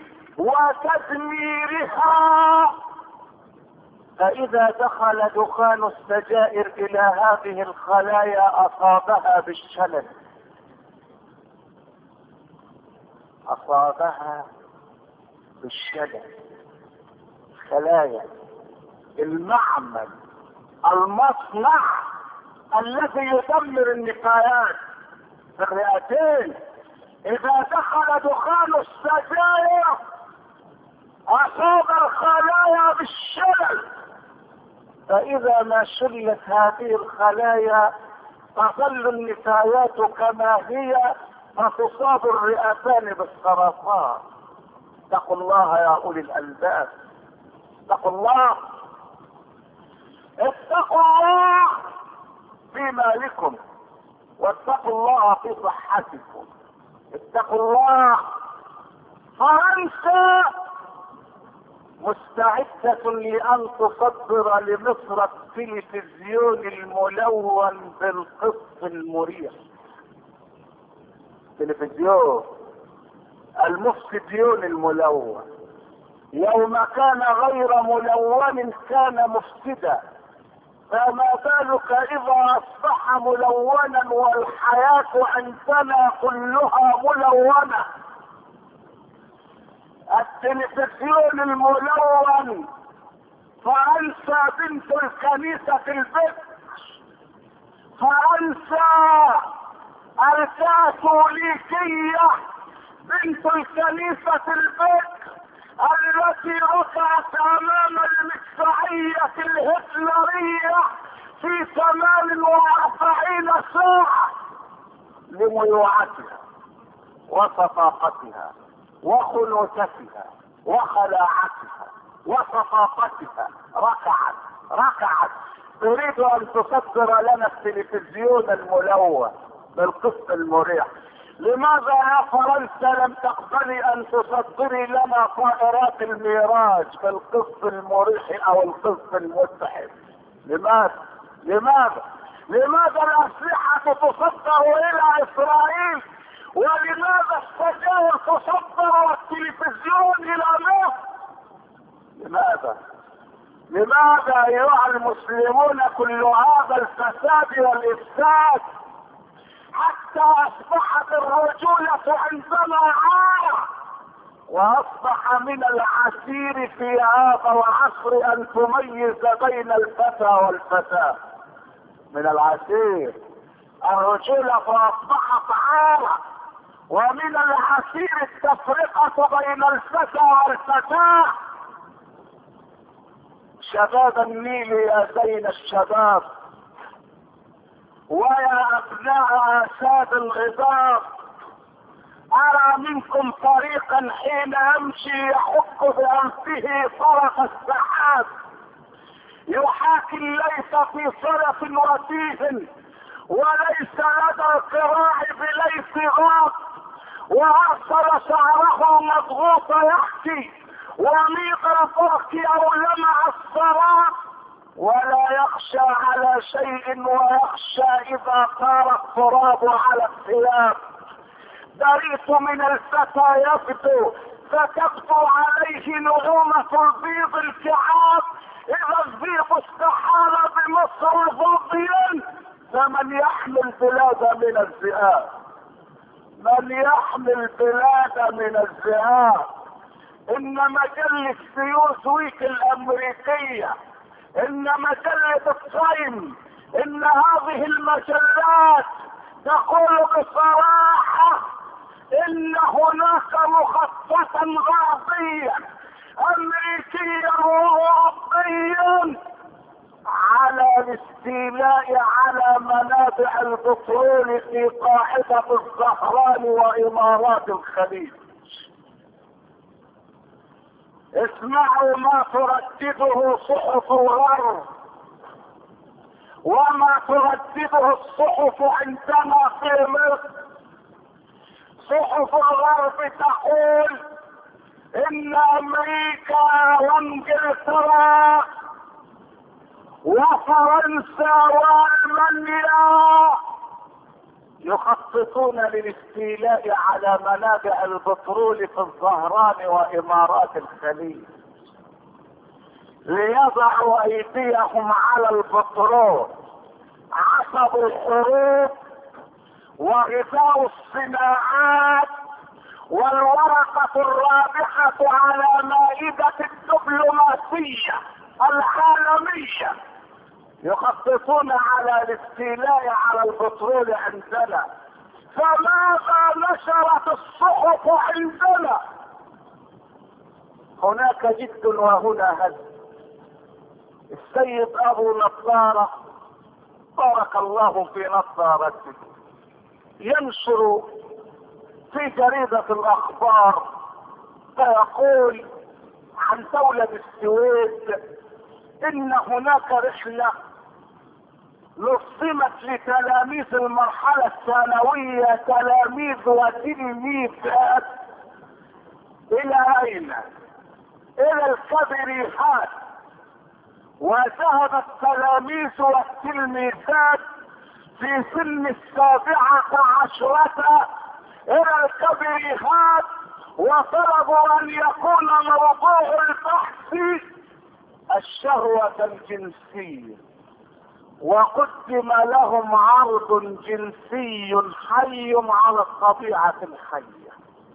وتدميرها. فإذا دخل دخان السجائر إلى هذه الخلايا أصابها بالشلل، أصابها بالشلل. خلايا المعمل، المصنع الذي يدمر النفايات في الرئتين، إذا دخل دخان السجائر أصاب الخلايا بالشلل. فإذا ما شلت هذه الخلايا تظل النفايات كما هي، فتصاب الرئتان بالسرطان. اتقوا الله يا أولي الألباب، اتقوا الله، اتقوا الله في مالكم، واتقوا الله في صحتكم، اتقوا الله. فرنسا مستعدة لأن تصدر لمصر التلفزيون الملون بالقسط المريح. تلفزيون المفسديون الملون، يوم كان غير ملون كان مفسدا، فما بالك إذا أصبح ملونا والحياة عندنا كلها ملونة. التلفزيون الملون، فرنسا بنت الكنيسة البكر، فرنسا الكاثوليكية بنت الكنيسة البكر التي رفعت امام المدفعية الهتلرية في 48 ساعة لميوعتها وصفاقتها وخلوتها وخلاعتها وصفاقتها. ركعت تريد ان تصدر لنا التلفزيون الملون بالقسط المريح. لماذا يا فرنسا لم تقبلي ان تصدري لنا طائرات الميراج بالقسط المريح او القسط المتحد؟ لماذا الاسلحة تصدر الى اسرائيل، ولماذا السجائر تصدر والتلفزيون الى مصر؟ لماذا ايها المسلمون كل هذا الفساد والافساد حتى اصبحت الرجولة عندنا عارة، واصبح من العسير في هذا العصر ان تميز بين الفتى والفتاة. من العسير الرجولة فاصبحت عارة، ومن العسير التفرقة بين الفتى والفتاة. شباب النيل يا زين الشباب، ويا ابناء اساد الغبار، ارى منكم طريقا حين امشي يحك بانفه طرف السحاب، يحاكي ليس في صرف وتيه، وليس لدى القراع بليس غاط، وارسل شعره مضغوط يحكي، وميق الفرق او لمع الصراط، ولا يخشى على شيء، ويخشى اذا طار التراب على الثياب. بريت من الفتى يبدو، فتبدو عليه نعومة البيض الكعاب، اذا البيض استحال بمصر ظبيا، فمن يحمي البلاد من الذئاب؟ من يحمي البلاد من الذئاب؟ ان مجلة نيوزويك الامريكية، ان مجلة التايم، ان هذه المجلات تقول بصراحة ان هناك مخططا غربيا امريكيا واوروبيا على الاستيلاء على منابع البترول في قاعدة الزهران وامارات الخليج. اسمعوا ما تردده صحف الغرب وما تردده الصحف عندنا في مصر. صحف الغرب تقول ان امريكا وانجلترا وفرنسا والمانيا يخططون للاستيلاء على منابع البترول في الظهران وامارات الخليج ليضعوا ايديهم على البترول عصب الحروب وغذاء الصناعات والورقة الرابحة على مائدة الدبلوماسية العالمية. يخططون على الاستيلاء على البترول عندنا. فماذا نشرت الصحف عندنا؟ هناك جد وهنا هزل. السيد ابو نظارة بارك الله في نظارته ينشر في جريدة الاخبار فيقول عن دولة السويد ان هناك رحلة نظمت لتلاميذ المرحلة الثانوية، تلاميذ وتلميذات، الى اين؟ الى الكبريهات. وذهب التلاميذ والتلميذات في سن 17 الى الكبريهات وطلبوا ان يكون موضوع البحث الشهوة الجنسية، وقدم لهم عرض جنسي حي على الطبيعة الحية.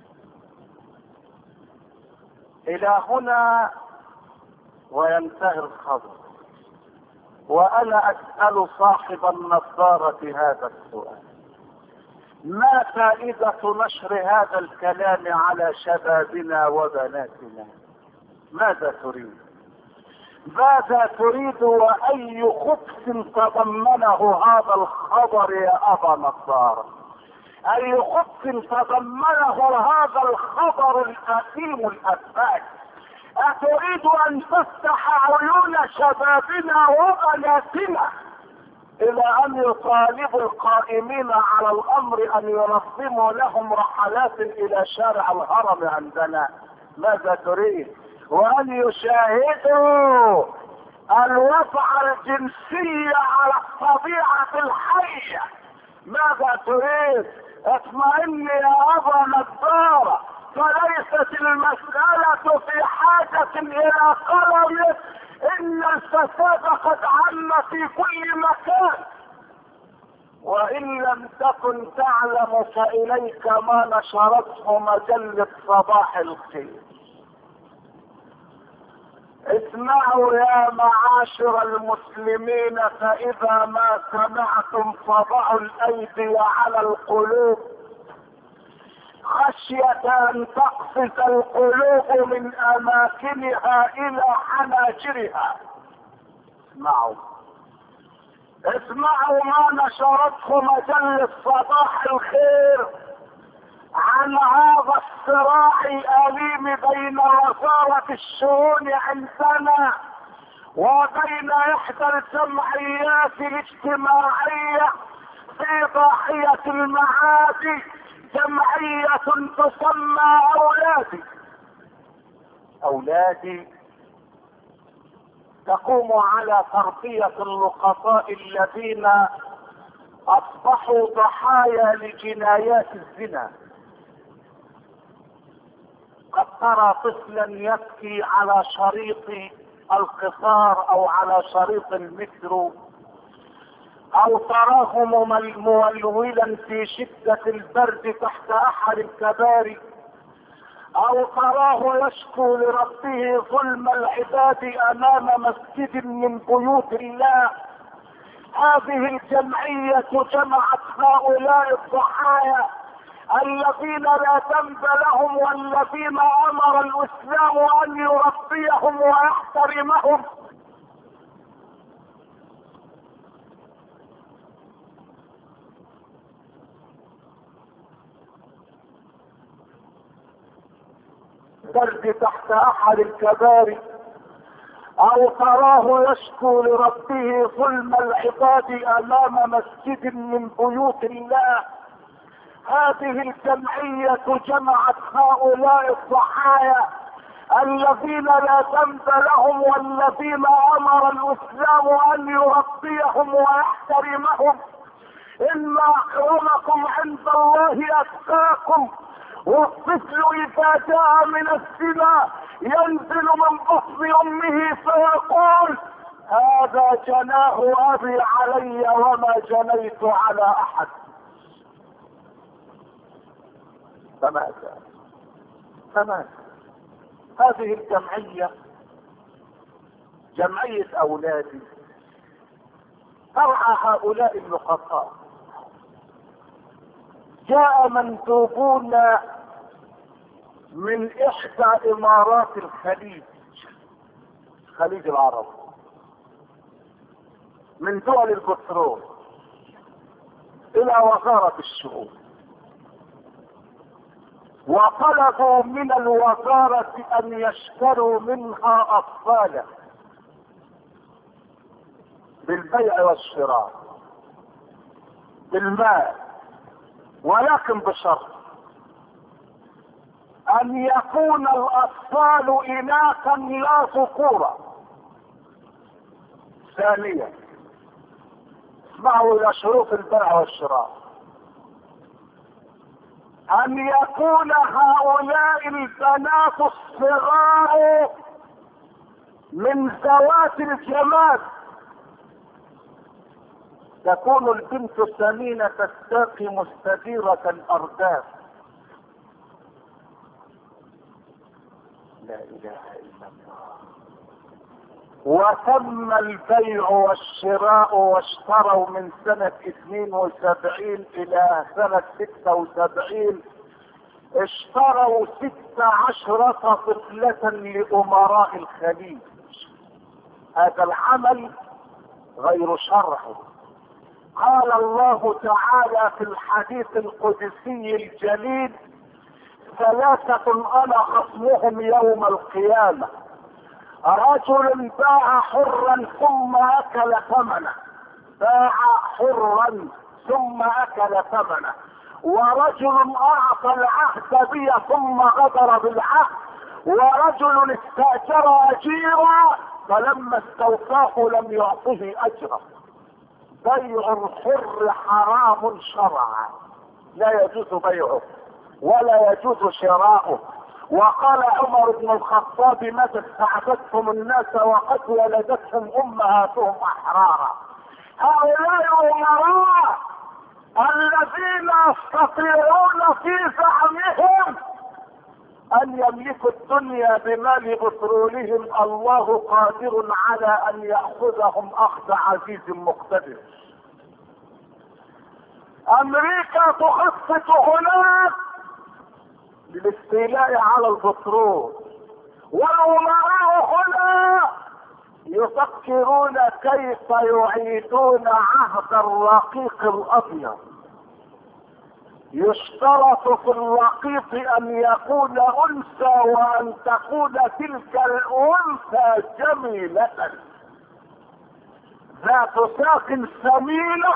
الى هنا وينتهي الخبر، وانا اسأل صاحب النظارة هذا السؤال: ما فائدة نشر هذا الكلام على شبابنا وبناتنا؟ ماذا تريد؟ ماذا تريد واي خبث تضمنه هذا الخبر يا ابا نظارة؟ اي خبث تضمنه هذا الخبر الاثيم الافاك؟ اتريد ان تفتح عيون شبابنا وبناتنا الى ان يطالبوا القائمين على الامر ان ينظموا لهم رحلات الى شارع الهرم عندنا؟ ماذا تريد؟ وان يشاهدوا الوضع الجنسي على الطبيعة الحية؟ ماذا تريد؟ اطمئن يا ابا نظارة، فليست المسألة في حاجة الى قلم، ان الفساد قد عم في كل مكان. وان لم تكن تعلم فاليك ما نشرته مجلة صباح الخير. اسمعوا يا معاشر المسلمين، فاذا ما سمعتم فضعوا الايدي على القلوب خشية ان تقفز القلوب من اماكنها الى حناجرها. اسمعوا ما نشرته مجلة صباح الخير عن هذا الصراع الاليم بين وزارة الشؤون عندنا وبين احدى الجمعيات الاجتماعية في ضاحية المعادي، جمعية تسمى اولادي تقوم على تربية اللقطاء الذين اصبحوا ضحايا لجنايات الزنا. قد ترى طفلا يبكي على شريط القطار او على شريط المترو، او تراه مولولا في شدة البرد تحت احد الكباري، او تراه يشكو لربه ظلم العباد امام مسجد من بيوت الله. هذه الجمعية جمعت هؤلاء الضحايا الذين لا ذنب لهم والذين امر الاسلام ان يربيهم ويحترمهم. برد تحت احد الكباري، او تراه يشكو لربه ظلم العباد امام مسجد من بيوت الله. هذه الجمعية جمعت هؤلاء الضحايا الذين لا ذنب لهم، والذين امر الاسلام ان يربيهم ويحترمهم. ان اكرمكم عند الله اتقاكم. والطفل اذا جاء من الزنا ينزل من بطن امه فيقول هذا جناه ابي علي وما جنيت على احد. فماذا هذه الجمعية، جمعية اولادي، ترعى هؤلاء النقطاء. جاء مندوبون من احدى امارات خليج العرب، من دول البترول، الى وزارة الشؤون، وطلبوا من الوزارة ان يشتروا منها اطفالا بالبيع والشراء بالمال، ولكن بشرط ان يكون الاطفال اناثا لا ذكورا. ثانيا، اسمعوا الى شروط البيع والشراء، ان يكون هؤلاء البنات الصغار من ذوات الجمال، تكون البنت سمينة الساق مستديرة الارداف. لا اله الا الله. وتم البيع والشراء، واشتروا من سنة 72 الى سنة 76 اشتروا 16 طفلة لامراء الخليج. هذا العمل غير شرعي. قال الله تعالى في الحديث القدسي الجليل ثلاثة انا خصمهم يوم القيامة: رجل باع حرا ثم اكل ثمنه، ورجل اعطى العهد بي ثم غدر بالعهد، ورجل استاجر اجيرا فلما استوفاه لم يعطه اجره. بيع الحر حرام شرعا، لا يجوز بيعه ولا يجوز شراؤه. وقال عمر بن الخطاب متى استعبدتم الناس وقد ولدتهم امهاتهم احرارا. هؤلاء الامراء الذين يستطيعون في زعمهم ان يملكوا الدنيا بمال بترولهم، الله قادر على ان ياخذهم اخذ عزيز مقتدر. امريكا تخطط هناك للاستيلاء على البترول، والامراء هنا يفكرون كيف يعيدون عهد الرقيق الابيض. يشترط في الرقيق ان يكون انثى، وان تكون تلك الانثى جميلة ذات ساق سمينة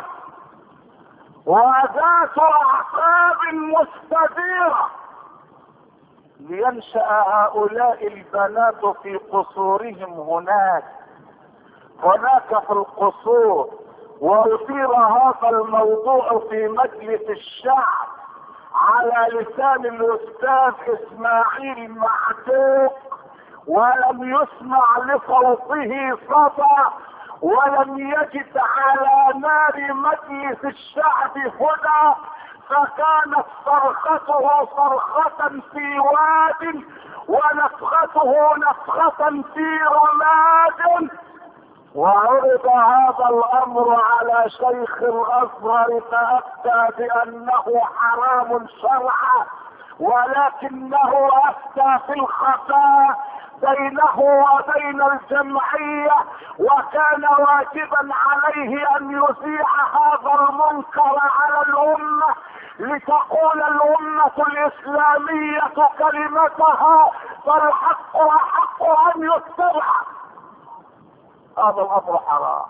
وذات اعصاب مستديرة، لينشأ هؤلاء البنات في قصورهم هناك في القصور. ويثير هذا الموضوع في مجلس الشعب على لسان الاستاذ اسماعيل معتوق، ولم يسمع لصوته صدى، ولم يجد على نار مجلس الشعب هدى، فكانت صرخته صرخة في واد ونفخته نفخة في رماد. وعرض هذا الامر على شيخ الازهر فافتى بانه حرام شرعا، ولكنه افتى في الخفاء بينه وبين الجمعية، وكان واجبا عليه ان يذيع هذا المنكر على الامة لتقول الامة الاسلامية كلمتها، فالحق احق ان يتبع. هذا الامر حرام،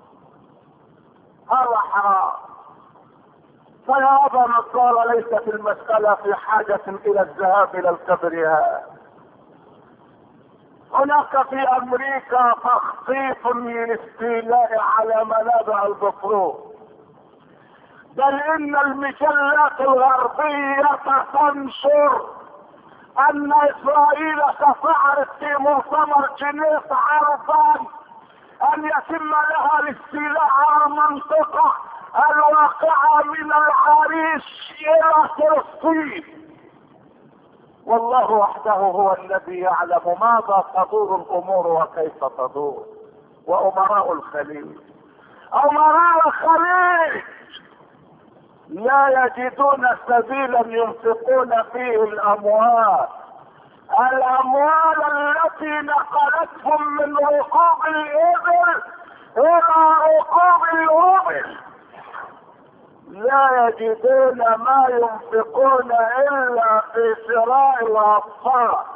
هذا حرام. فيا ابا نصارى ليست المسألة في حاجة الى الذهاب الى الكبرياء، هناك في امريكا تخطيط للاستيلاء على منابع البترول، بل ان المجلات الغربية تنشر ان اسرائيل ستعرض في مؤتمر جنيف عرضا ان يتم لها الاستيلاء على المنطقة الواقعة من العريش الى فلسطين. والله وحده هو الذي يعلم ماذا تدور الامور وكيف تدور. وامراء الخليج لا يجدون سبيلا ينفقون فيه الاموال التي نقلتهم من ركوب الابل الى ركوب الوبل. لا يجدون ما ينفقون الا في شراء الاطفال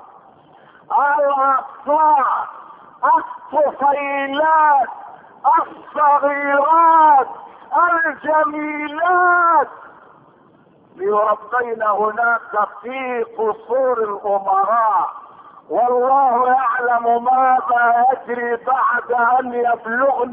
الطفيلات الصغيرات الجميلات ليربين هناك في قصور الامراء. والله يعلم ماذا يجري بعد ان يبلغن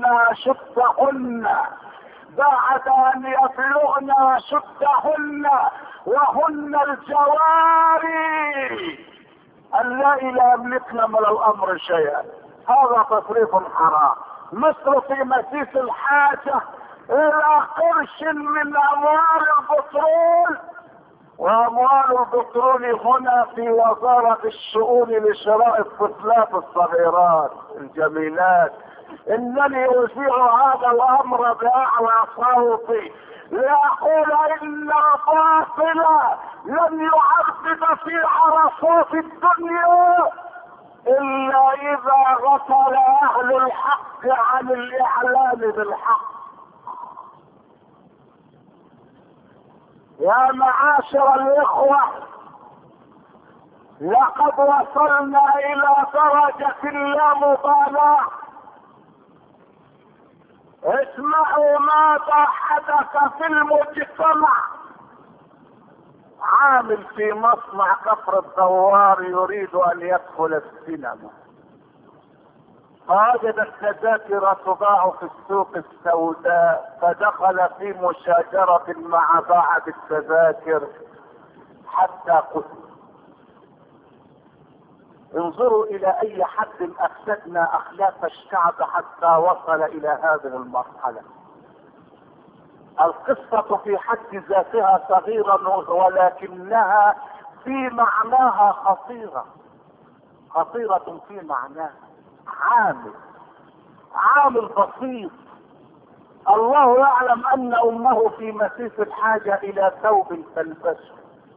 شدهن وهن الجواري اللائي لا يملكن من الامر شيئا. هذا تصريف حرام. مصر في مسيس الحاجة الى قرش من اموال البترول، واموال البترول هنا في وزارة الشؤون لشراء الطفلات الصغيرات الجميلات. انني اذيع هذا الامر باعلى صوتي لاقول ان الباطل لن يعبد في عرصات الدنيا الا اذا غفل اهل الحق عن الاعلام بالحق. يا معاشر الاخوة، لقد وصلنا الى درجة لا مبالاة. اسمعوا ماذا حدث في المجتمع. عامل في مصنع كفر الدوار يريد ان يدخل السينما، فوجد التذاكر تباع في السوق السوداء، فدخل في مشاجرة مع باعة التذاكر حتى قتل. انظروا الى اي حد افسدنا اخلاق الشعب حتى وصل الى هذه المرحلة. القصة في حد ذاتها صغيرة ولكنها في معناها خطيرة في معناها. عامل بسيط، الله يعلم ان امه في مسيس الحاجة الى ثوب تلبسه،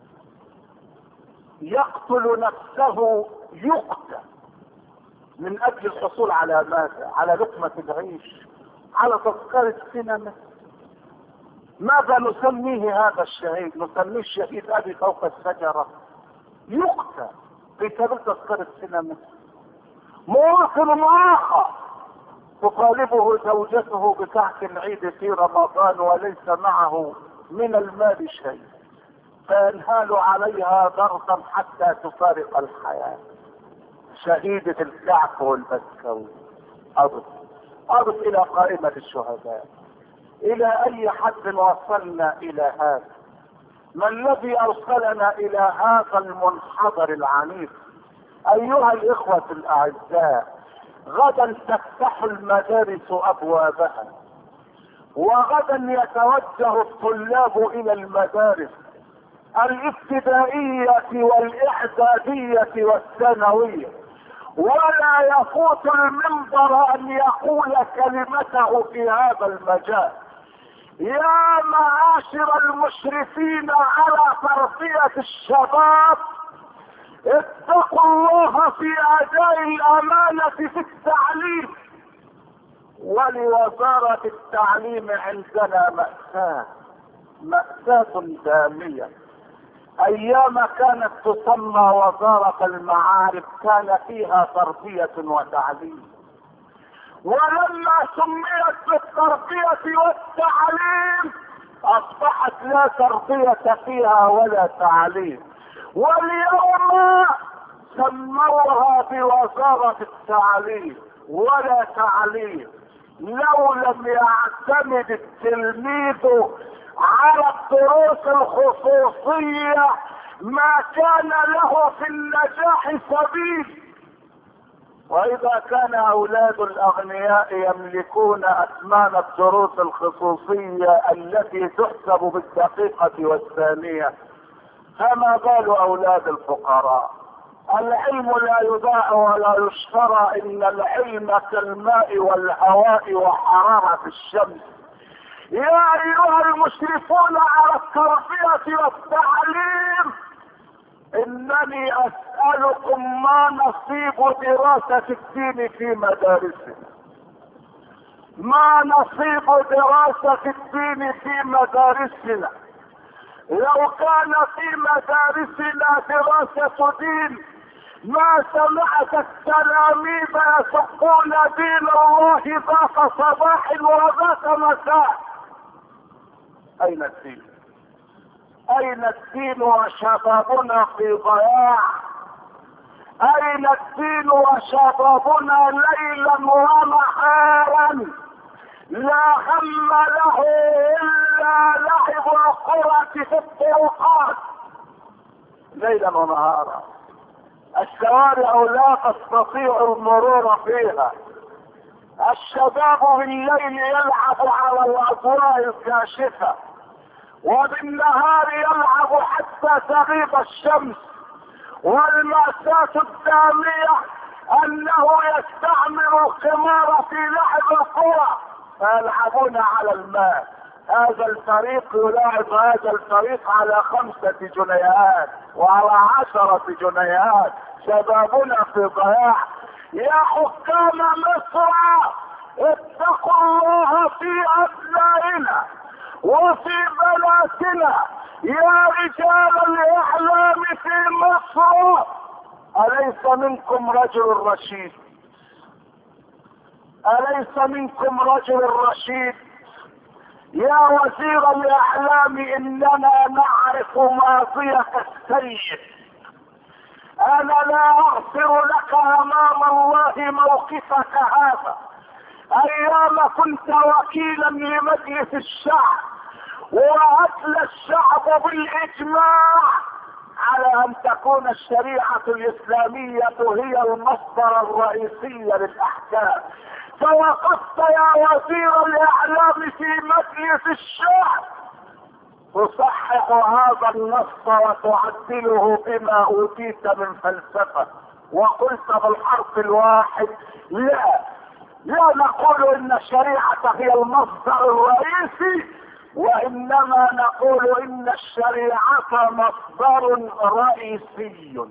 يقتل نفسه، يقتل من اجل الحصول على ماذا؟ على لقمة العيش، على تذكرة سينما. ماذا نسميه هذا الشهيد؟ نسميه الشهيد ابي فوق الشجرة، يقتل في سبيل تذكرة سينما. مواطن اخر تطالبه زوجته بكعك العيد في رمضان وليس معه من المال شيء، فينهال عليها ضربا حتى تفارق الحياة. شهيدة الكعك والبسكوت. أضف إلى قائمة الشهداء. إلى أي حد وصلنا إلى هذا؟ ما الذي أرسلنا إلى هذا المنحدر العنيف؟ أيها الإخوة الأعزاء، غدا تفتح المدارس أبوابها، وغدا يتوجه الطلاب إلى المدارس الابتدائية والإعدادية والثانوية، ولا يفوت المنبر أن يقول كلمته في هذا المجال. يا معاشر المشرفين على تربية الشباب، اتقوا الله في اداء الامانة في التعليم. ولوزارة التعليم عندنا مأساة دامية. ايام كانت تسمى وزارة المعارف كان فيها تربية وتعليم، ولما سميت بالتربية والتعليم اصبحت لا تربية فيها ولا تعليم. واليوم سموها بوزارة التعليم ولا تعليم. لو لم يعتمد التلميذ على الدروس الخصوصية ما كان له في النجاح سبيل. واذا كان اولاد الاغنياء يملكون اثمان الدروس الخصوصية التي تحسب بالدقيقة والثانية، فما بال اولاد الفقراء؟ العلم لا يباع ولا يشترى، ان العلم كالماء والهواء وحرارة الشمس. يا ايها المشرفون على التربية والتعليم، انني اسألكم ما نصيب دراسة الدين في مدارسنا؟ ما نصيب دراسة الدين في مدارسنا؟ لو كان في مدارسنا دراسة دين ما سمعت التلاميذ يسقون دين الله ذات صباح وذات مساء. اين الدين؟ اين الدين وشبابنا في ضياع؟ اين الدين وشبابنا ليلا ونهارا لا هم له الا لعب الكرة في الطرقات ليلا ونهارا. الشوارع لا تستطيع المرور فيها. الشباب بالليل يلعب على الاضواء الكاشفة، وبالنهار يلعب حتى تغيب الشمس. والمأساة الدامية انه يستعمل القمار في لعب الكرة فيلعبون على الماء. هذا الفريق يلاعب هذا الفريق على 5 جنيهات وعلى 10 جنيهات. شبابنا في ضياع. يا حكام مصر اتقوا الله في ابنائنا وفي بناتنا. يا رجال الاعلام في مصر، اليس منكم رجل رشيد؟ اليس منكم رجل رشيد؟ يا وزير الاعلام، اننا نعرف ماضيك السيء. انا لا اغفر لك امام الله موقفك هذا. ايام كنت وكيلا لمجلس الشعب وأتلى الشعب بالاجماع على ان تكون الشريعة الاسلامية هي المصدر الرئيسي للاحكام، فوقفت يا وزير الاعلام في مجلس الشعب تصحح هذا النص وتعدله بما اوتيت من فلسفة، وقلت بالحرف الواحد لا نقول ان الشريعة هي المصدر الرئيسي، وانما نقول ان الشريعة مصدر رئيسي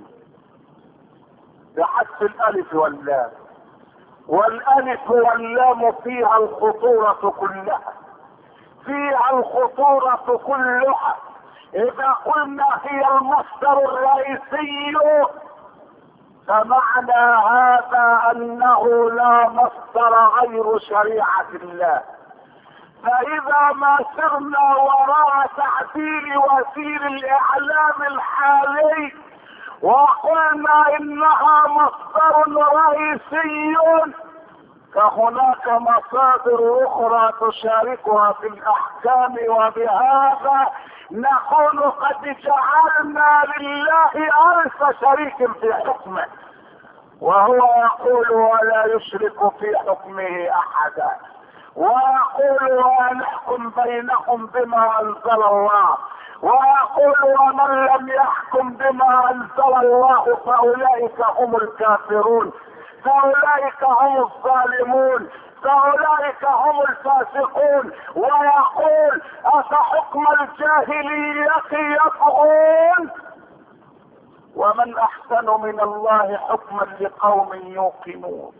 بحذف الالف واللام. والالف واللام فيها الخطورة كلها، فيها الخطورة كلها. اذا قلنا هي المصدر الرئيسي فمعنى هذا انه لا مصدر غير شريعة الله. فاذا ما سرنا وراء تعديل وزير الاعلام الحالي وقلنا انها مصدر رئيسي، فهناك مصادر اخرى تشاركها في الاحكام، وبهذا نكون قد جعلنا لله 1000 شريك في حكمه، وهو يقول ولا يشرك في حكمه احدا، ويقول ونحكم بينهم بما انزل الله، ويقول ومن لم يحكم بما انزل الله فاولئك هم الكافرون، فاولئك هم الظالمون، فاولئك هم الفاسقون. ويقول افحكم الجاهلية يبغون ومن احسن من الله حكما لقوم يوقنون.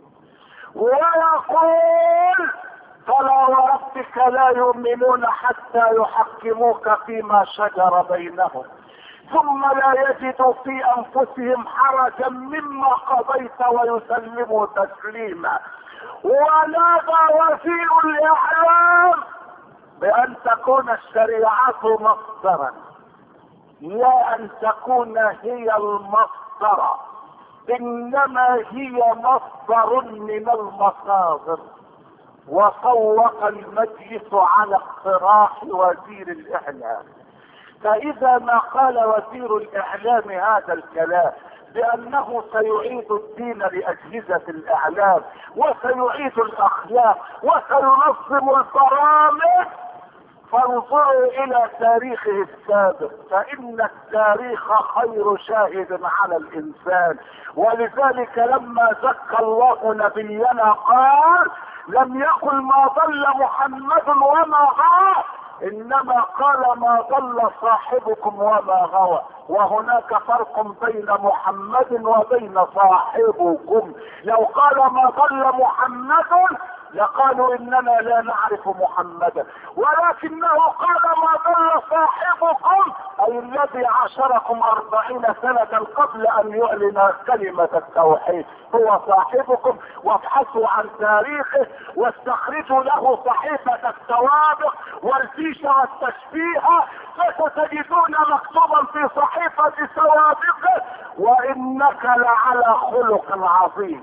ويقول فلا وربك لا يؤمنون حتى يحكموك فيما شجر بينهم ثم لا يجدوا في انفسهم حرجا مما قضيت ويسلموا تسليما. ونادى وزير الاعلام بان تكون الشريعة مصدرا، لا ان تكون هي المصدر. انما هي مصدر من المصادر. وصوت المجلس على اقتراح وزير الاعلام. فاذا ما قال وزير الاعلام هذا الكلام بانه سيعيد الدين لاجهزة الاعلام وسيعيد الاخلاق وسينظم البرامج، فانظروا الى تاريخه السابق، فان التاريخ خير شاهد على الانسان. ولذلك لما زكى الله نبينا قال: لم يقل ما ضل محمد وما غوى، انما قال ما ضل صاحبكم وما غوى. وهناك فرق بين محمد وبين صاحبكم. لو قال ما ضل محمد لقالوا اننا لا نعرف محمدا، ولكنه قال ما ضل صاحبكم اي الذي عاشركم 40 سنة قبل ان يعلن كلمة التوحيد هو صاحبكم. وابحثوا عن تاريخه واستخرجوا له صحيفة السوابق والفيش والتشبيه، فستجدون مكتوبا في صحيفة سوابقه: وانك لعلى خلق عظيم.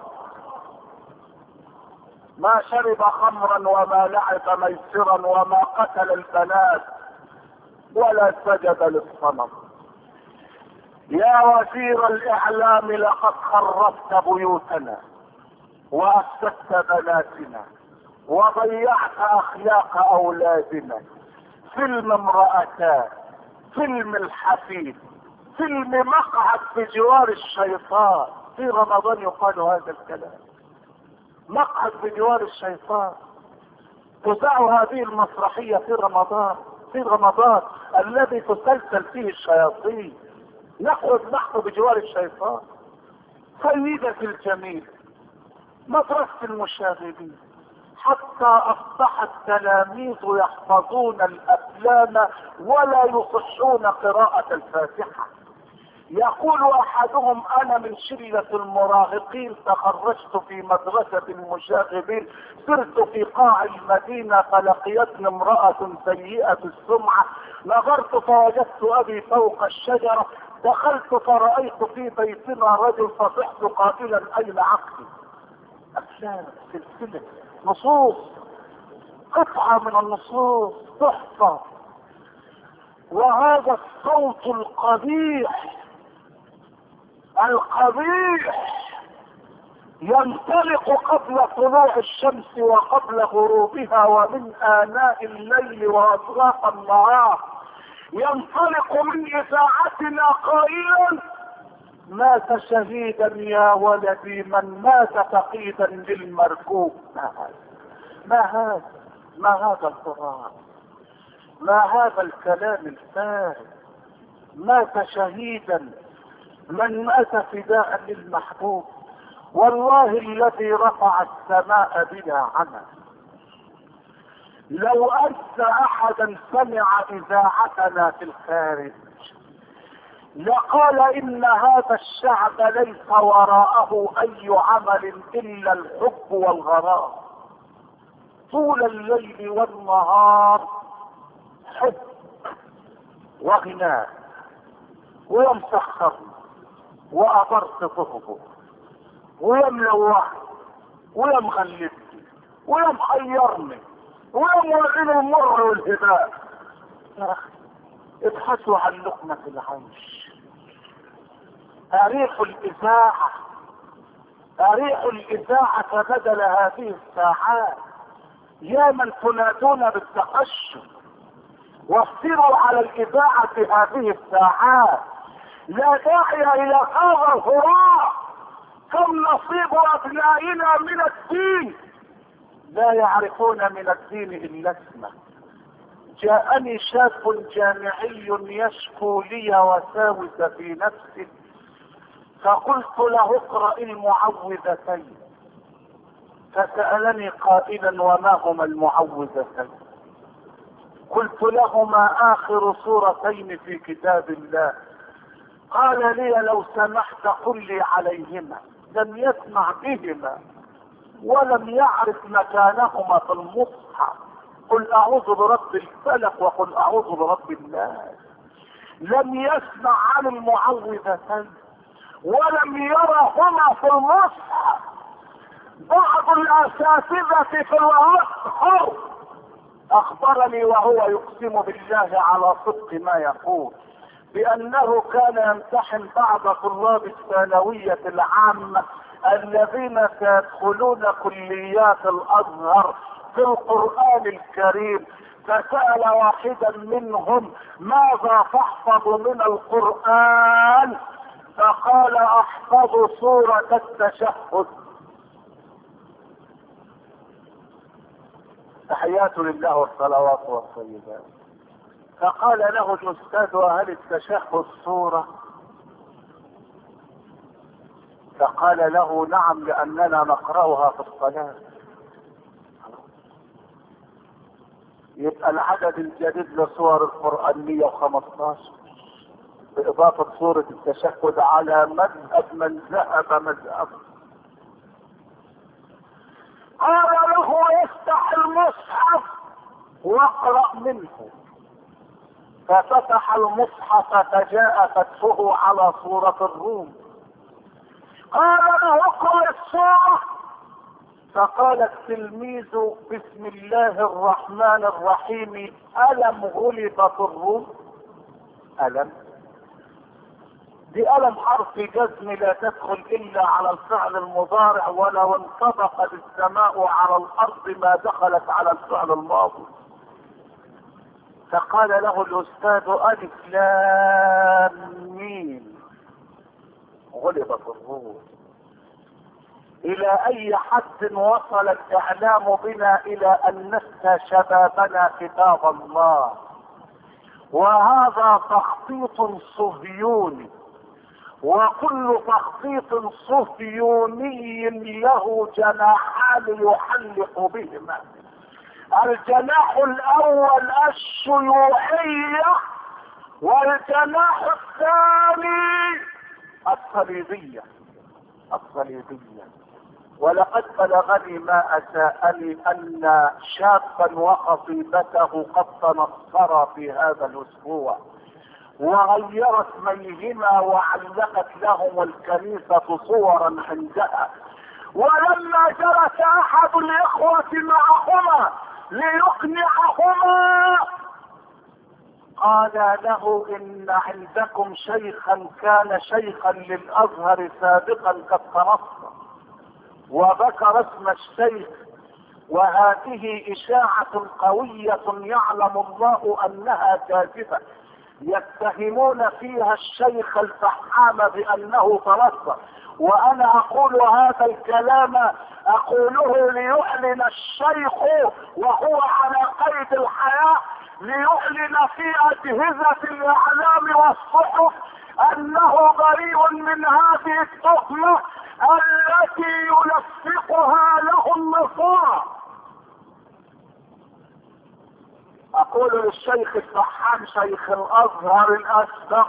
ما شرب خمرا وما لعب ميسرا وما قتل البنات ولا سجد للصنم. يا وزير الاعلام لقد خربت بيوتنا وافسدت بناتنا وضيعت اخلاق اولادنا. فيلم امرأتان، فيلم الحفيد، فيلم مقعد بجوار الشيطان. في رمضان يقال هذا الكلام، مقعد بجوار الشيطان. تذاع هذه المسرحية في رمضان الذي تسلسل فيه الشياطين. نقعد بجوار الشيطان. سيدة الجميل، مدرسة المشاغبين، حتى اصبح التلاميذ يحفظون الافلام ولا يصحون قراءة الفاتحة. يقول احدهم: انا من شلة المراهقين تخرجت في مدرسة المشاغبين، سرت في قاع المدينة فلقيتني امرأة سيئة السمعة، نظرت فوجدت ابي فوق الشجرة، دخلت فرأيت في بيتنا رجل فصحت قائلا: اين عقلي؟ افلام، سلسلة نصوص، قطعة من النصوص تحفة. وهذا الصوت القبيح ينطلق قبل طلوع الشمس وقبل غروبها ومن آناء الليل وأطراف النهار، ينطلق من إذاعتنا قائلا: مات شهيدا يا ولدي من مات فقيدا للمركوب. ما هذا القرآن؟ ما هذا الكلام الفارغ؟ مات شهيدا من مات فداء للمحبوب. والله الذي رفع السماء بلا عمى، لو ان احدا سمع اذاعتنا في الخارج لقال ان هذا الشعب ليس وراءه اي عمل الا الحب والغرام. طول الليل والنهار حب وغناء، ويمسخر وأبرت ضهبه ويملوحني ويمغلبني ويمحيرني ويموريني المر والهباء. يا اخي ابحثوا عن لقمة العيش. اريح الإذاعة بدل هذه الساعات. يا من تنادون بالتقشف واصبروا على الإذاعة هذه الساعات. لا داعي إلى هذا الهراء. كم نصيب أبنائنا من الدين لا يعرفون من الدين إلا اسمه. جاءني شاب جامعي يشكو لي وساوس في نفسه، فقلت له: اقرأ المعوذتين. فسألني قائلا: وما هما المعوذتين؟ قلت له: ما آخر سورتين في كتاب الله؟ قال لي: لو سمحت قل لي عليهما. لم يسمع بهما ولم يعرف مكانهما في المصحف. قل اعوذ برب الفلق وقل اعوذ برب الناس. لم يسمع عن المعوذتين. ولم يرهما في المصحف. بعض الاساتذة في الازهر اخبرني وهو يقسم بالله على صدق ما يقول بانه كان يمتحن بعض طلاب الثانوية العامة الذين سيدخلون كليات الازهر في القرآن الكريم، فسأل واحدا منهم ماذا تحفظ من القرآن؟ فقال احفظ سورة التشهد. تحيات لله والصلوات والطيبات. فقال له الاستاذ وهل التشهد سورة؟ فقال له نعم لاننا نقرأها في الصلاة. يبقى العدد الجديد لسور القرآن 115 باضافة سورة التشهد على مذهب من ذهب مذهبه. قال له افتح المصحف واقرأ منه. ففتح المصحف فجاء فتحه على سورة الروم. قال له اقرأ السورة. فقال التلميذ بسم الله الرحمن الرحيم ألم غلبت الروم. ألم دي ألم حرف جزم لا تدخل إلا على الفعل المضارع، ولو انطبقت السماء على الأرض ما دخلت على الفعل الماضي. فقال له الأستاذ ألف لام ميم غلبت الروم. إلى أي حد وصل الإعلام بنا إلى أن نسى شبابنا كتاب الله؟ وهذا تخطيط صهيوني، وكل تخطيط صهيوني له جناحان يحلق بهما. الجناح الاول الشيوعية، والجناح الثاني الصليبية. ولقد بلغني ما اساءني ان شابا وخطيبته قد تنصرا في هذا الاسبوع وغير اسميهما وعلقت لهم الكنيسة صورا عندها. ولما جلس احد الاخوة معهما ليقنعهما قال له ان عندكم شيخا كان شيخا للازهر سابقا قد تنصر، وذكر اسم الشيخ، وهذه اشاعة قوية يعلم الله انها كاذبة، يتهمون فيها الشيخ الفحام بانه تنصر. وانا اقول هذا الكلام اقوله ليعلن الشيخ وهو على قيد الحياة، ليعلن في اجهزة الاعلام والصحف انه بريء من هذه التهمة التي يلصقها له النصارى. اقول للشيخ الفحام شيخ الازهر الاسبق: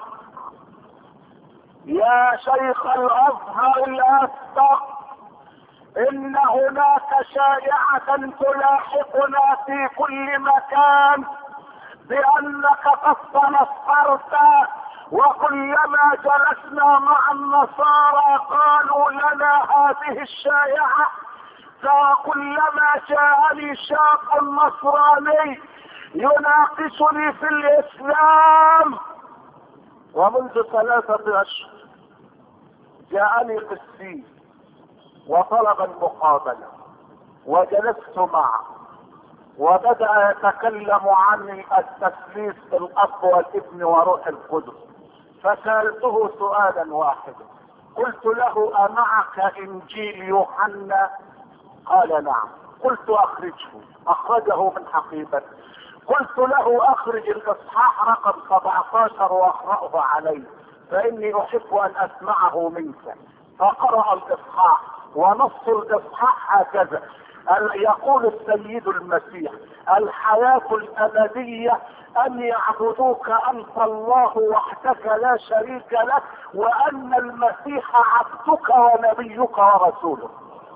يا شيخ الازهر الاسبق، ان هناك شائعة تلاحقنا في كل مكان بانك قد تنصرت، وكلما جلسنا مع النصارى قالوا لنا هذه الشائعة، فكلما جاءني شاب نصراني يناقشني في الاسلام. ومنذ 3 اشهر جاءني قسيس وطلب المقابلة، وجلست معه وبدأ يتكلم عن التثليث الاب والابن وروح القدس. فسألته سؤالا واحدا، قلت له: أمعك انجيل يوحنا؟ قال: نعم. قلت: اخرجه. اخرجه من حقيبته. قلت له: اخرج الاصحاح رقم 17 واقرأه عليه، فاني احب ان اسمعه منك. فقرأ الاصحاح، ونص الاصحاح هكذا: يقول السيد المسيح: الحياة الابدية ان يعبدوك انت الله وحدك لا شريك لك، وان المسيح عبدك ونبيك ورسولك.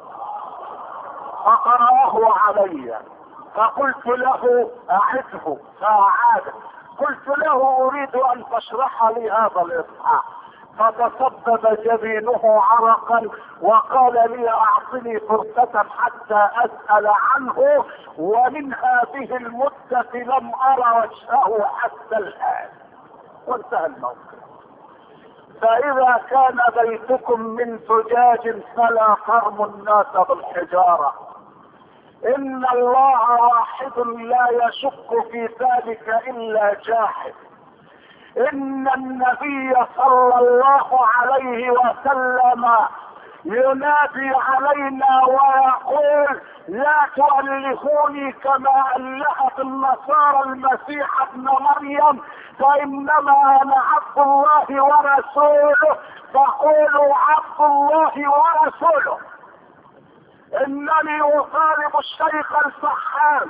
فقرأه علي، فقلت له: اعده، فاعاده. قلت له: اريد ان تشرح لي هذا الاصحاح. فتصبب جبينه عرقا وقال لي اعطني فرصة حتى اسأل عنه، ومن هذه المدة لم ارى وجهه حتى الان. وانتهى الموقف. فاذا كان بيتكم من زجاج فلا ترموا الناس بالحجارة. ان الله واحد لا يشك في ذلك الا جاحد. ان النبي صلى الله عليه وسلم ينادي علينا ويقول لا تؤلهوني كما ألهت النصارى المسيح ابن مريم، فإنما أنا عبد الله ورسوله، فقولوا عبد الله ورسوله. إنني أطالب الشيخ الفحام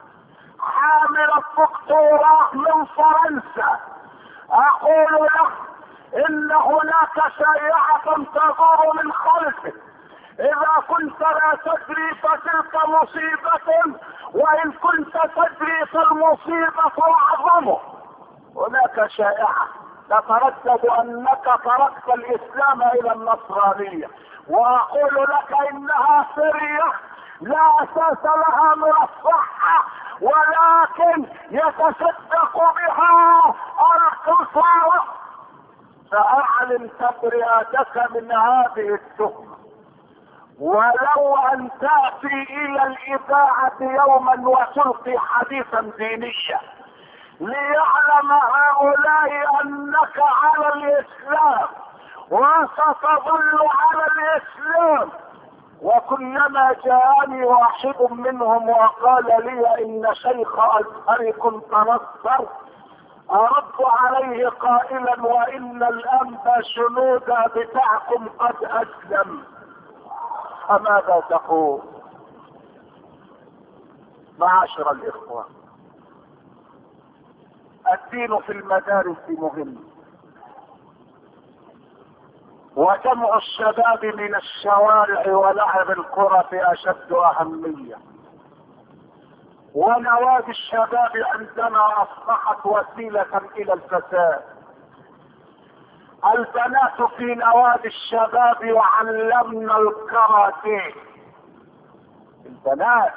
حامل الدكتوراه من فرنسا، أقول له إن هناك شائعة تدور من خلفك، إذا كنت لا تدري فتلك مصيبة، وإن كنت تدري فالمصيبة أعظم. هناك شائعة تتردد أنك تركت الإسلام إلى النصرانية، وأقول لك إنها سرية لا أساس لها من الصحة، ولكن يتصدق بها الكفار. فأعلن تبرئتك من هذه التهمة، ولو أن تأتي إلى الإذاعة يوما وتلقي حديثا دينيا ليعلم هؤلاء أنك على الإسلام وستظل على الإسلام. وكلما جاءني واحد منهم وقال لي إن شيخ أزهركم تنصر، أرد عليه قائلا وإن الأنبا شنودا بتاعكم قد أسلم. فماذا تقول؟ معاشر الإخوة، الدين في المدارس مهم، وجمع الشباب من الشوارع ولعب الكرة أشد أهمية. ونوادي الشباب عندنا أصبحت وسيلة إلى الفساد. البنات في نوادي الشباب يعلمن الكاراتيه. البنات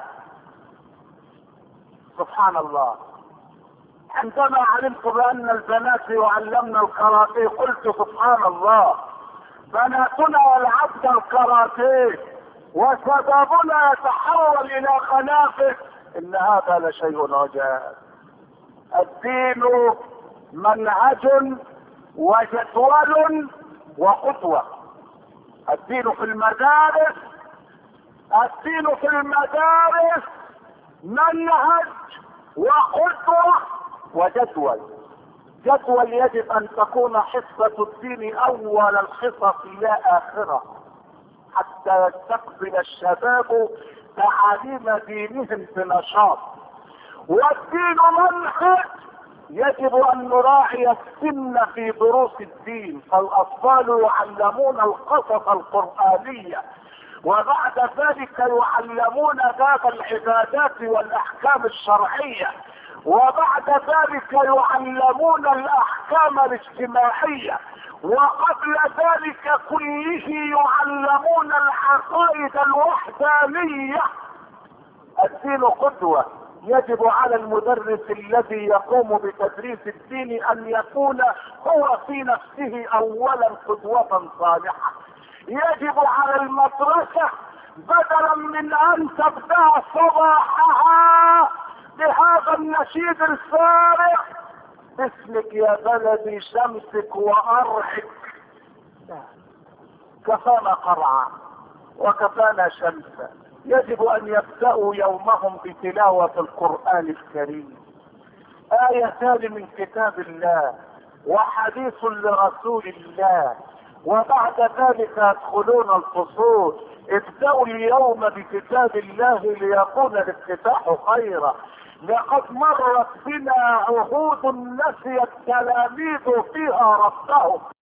سبحان الله، عندما علمت بأن البنات يعلمن الكاراتيه قلت سبحان الله، بناتنا يلعبن الكاراتيه وشبابنا يتحول إلى خنافس. إن هذا لشيء عجاب. الدين منهج وجدول وقدوة. الدين في المدارس، الدين في المدارس منهج وقدوة وجدول. جدول يجب أن تكون حصة الدين أول الحصص لا آخرة، حتى يستقبل الشباب تعاليم دينهم بنشاط. والدين منهج يجب أن نراعي السن في دروس الدين، فالأطفال يعلمون القصص القرآنية، وبعد ذلك يعلمون باب العبادات والأحكام الشرعية، وبعد ذلك يعلمون الأحكام الاجتماعية، وقبل ذلك كله يعلمون العقائد الوحدانية. الدين قدوة. يجب على المدرس الذي يقوم بتدريس الدين أن يكون هو في نفسه أولا قدوة صالحة. يجب على المدرسة بدلا من أن تبدأ صباحها بهذا النشيد الفارغ باسمك يا بلدي شمسك وأرعك، كفانا قرعا وكفانا شمسا. يجب أن يبدأوا يومهم بتلاوة القرآن الكريم، آيتان من كتاب الله وحديث لرسول الله، وبعد ذلك يدخلون الفصول. ابدأوا اليوم بكتاب الله ليكون الافتتاح خيرا. لقد مرت بنا عهود نسي التلاميذ فيها ربهم.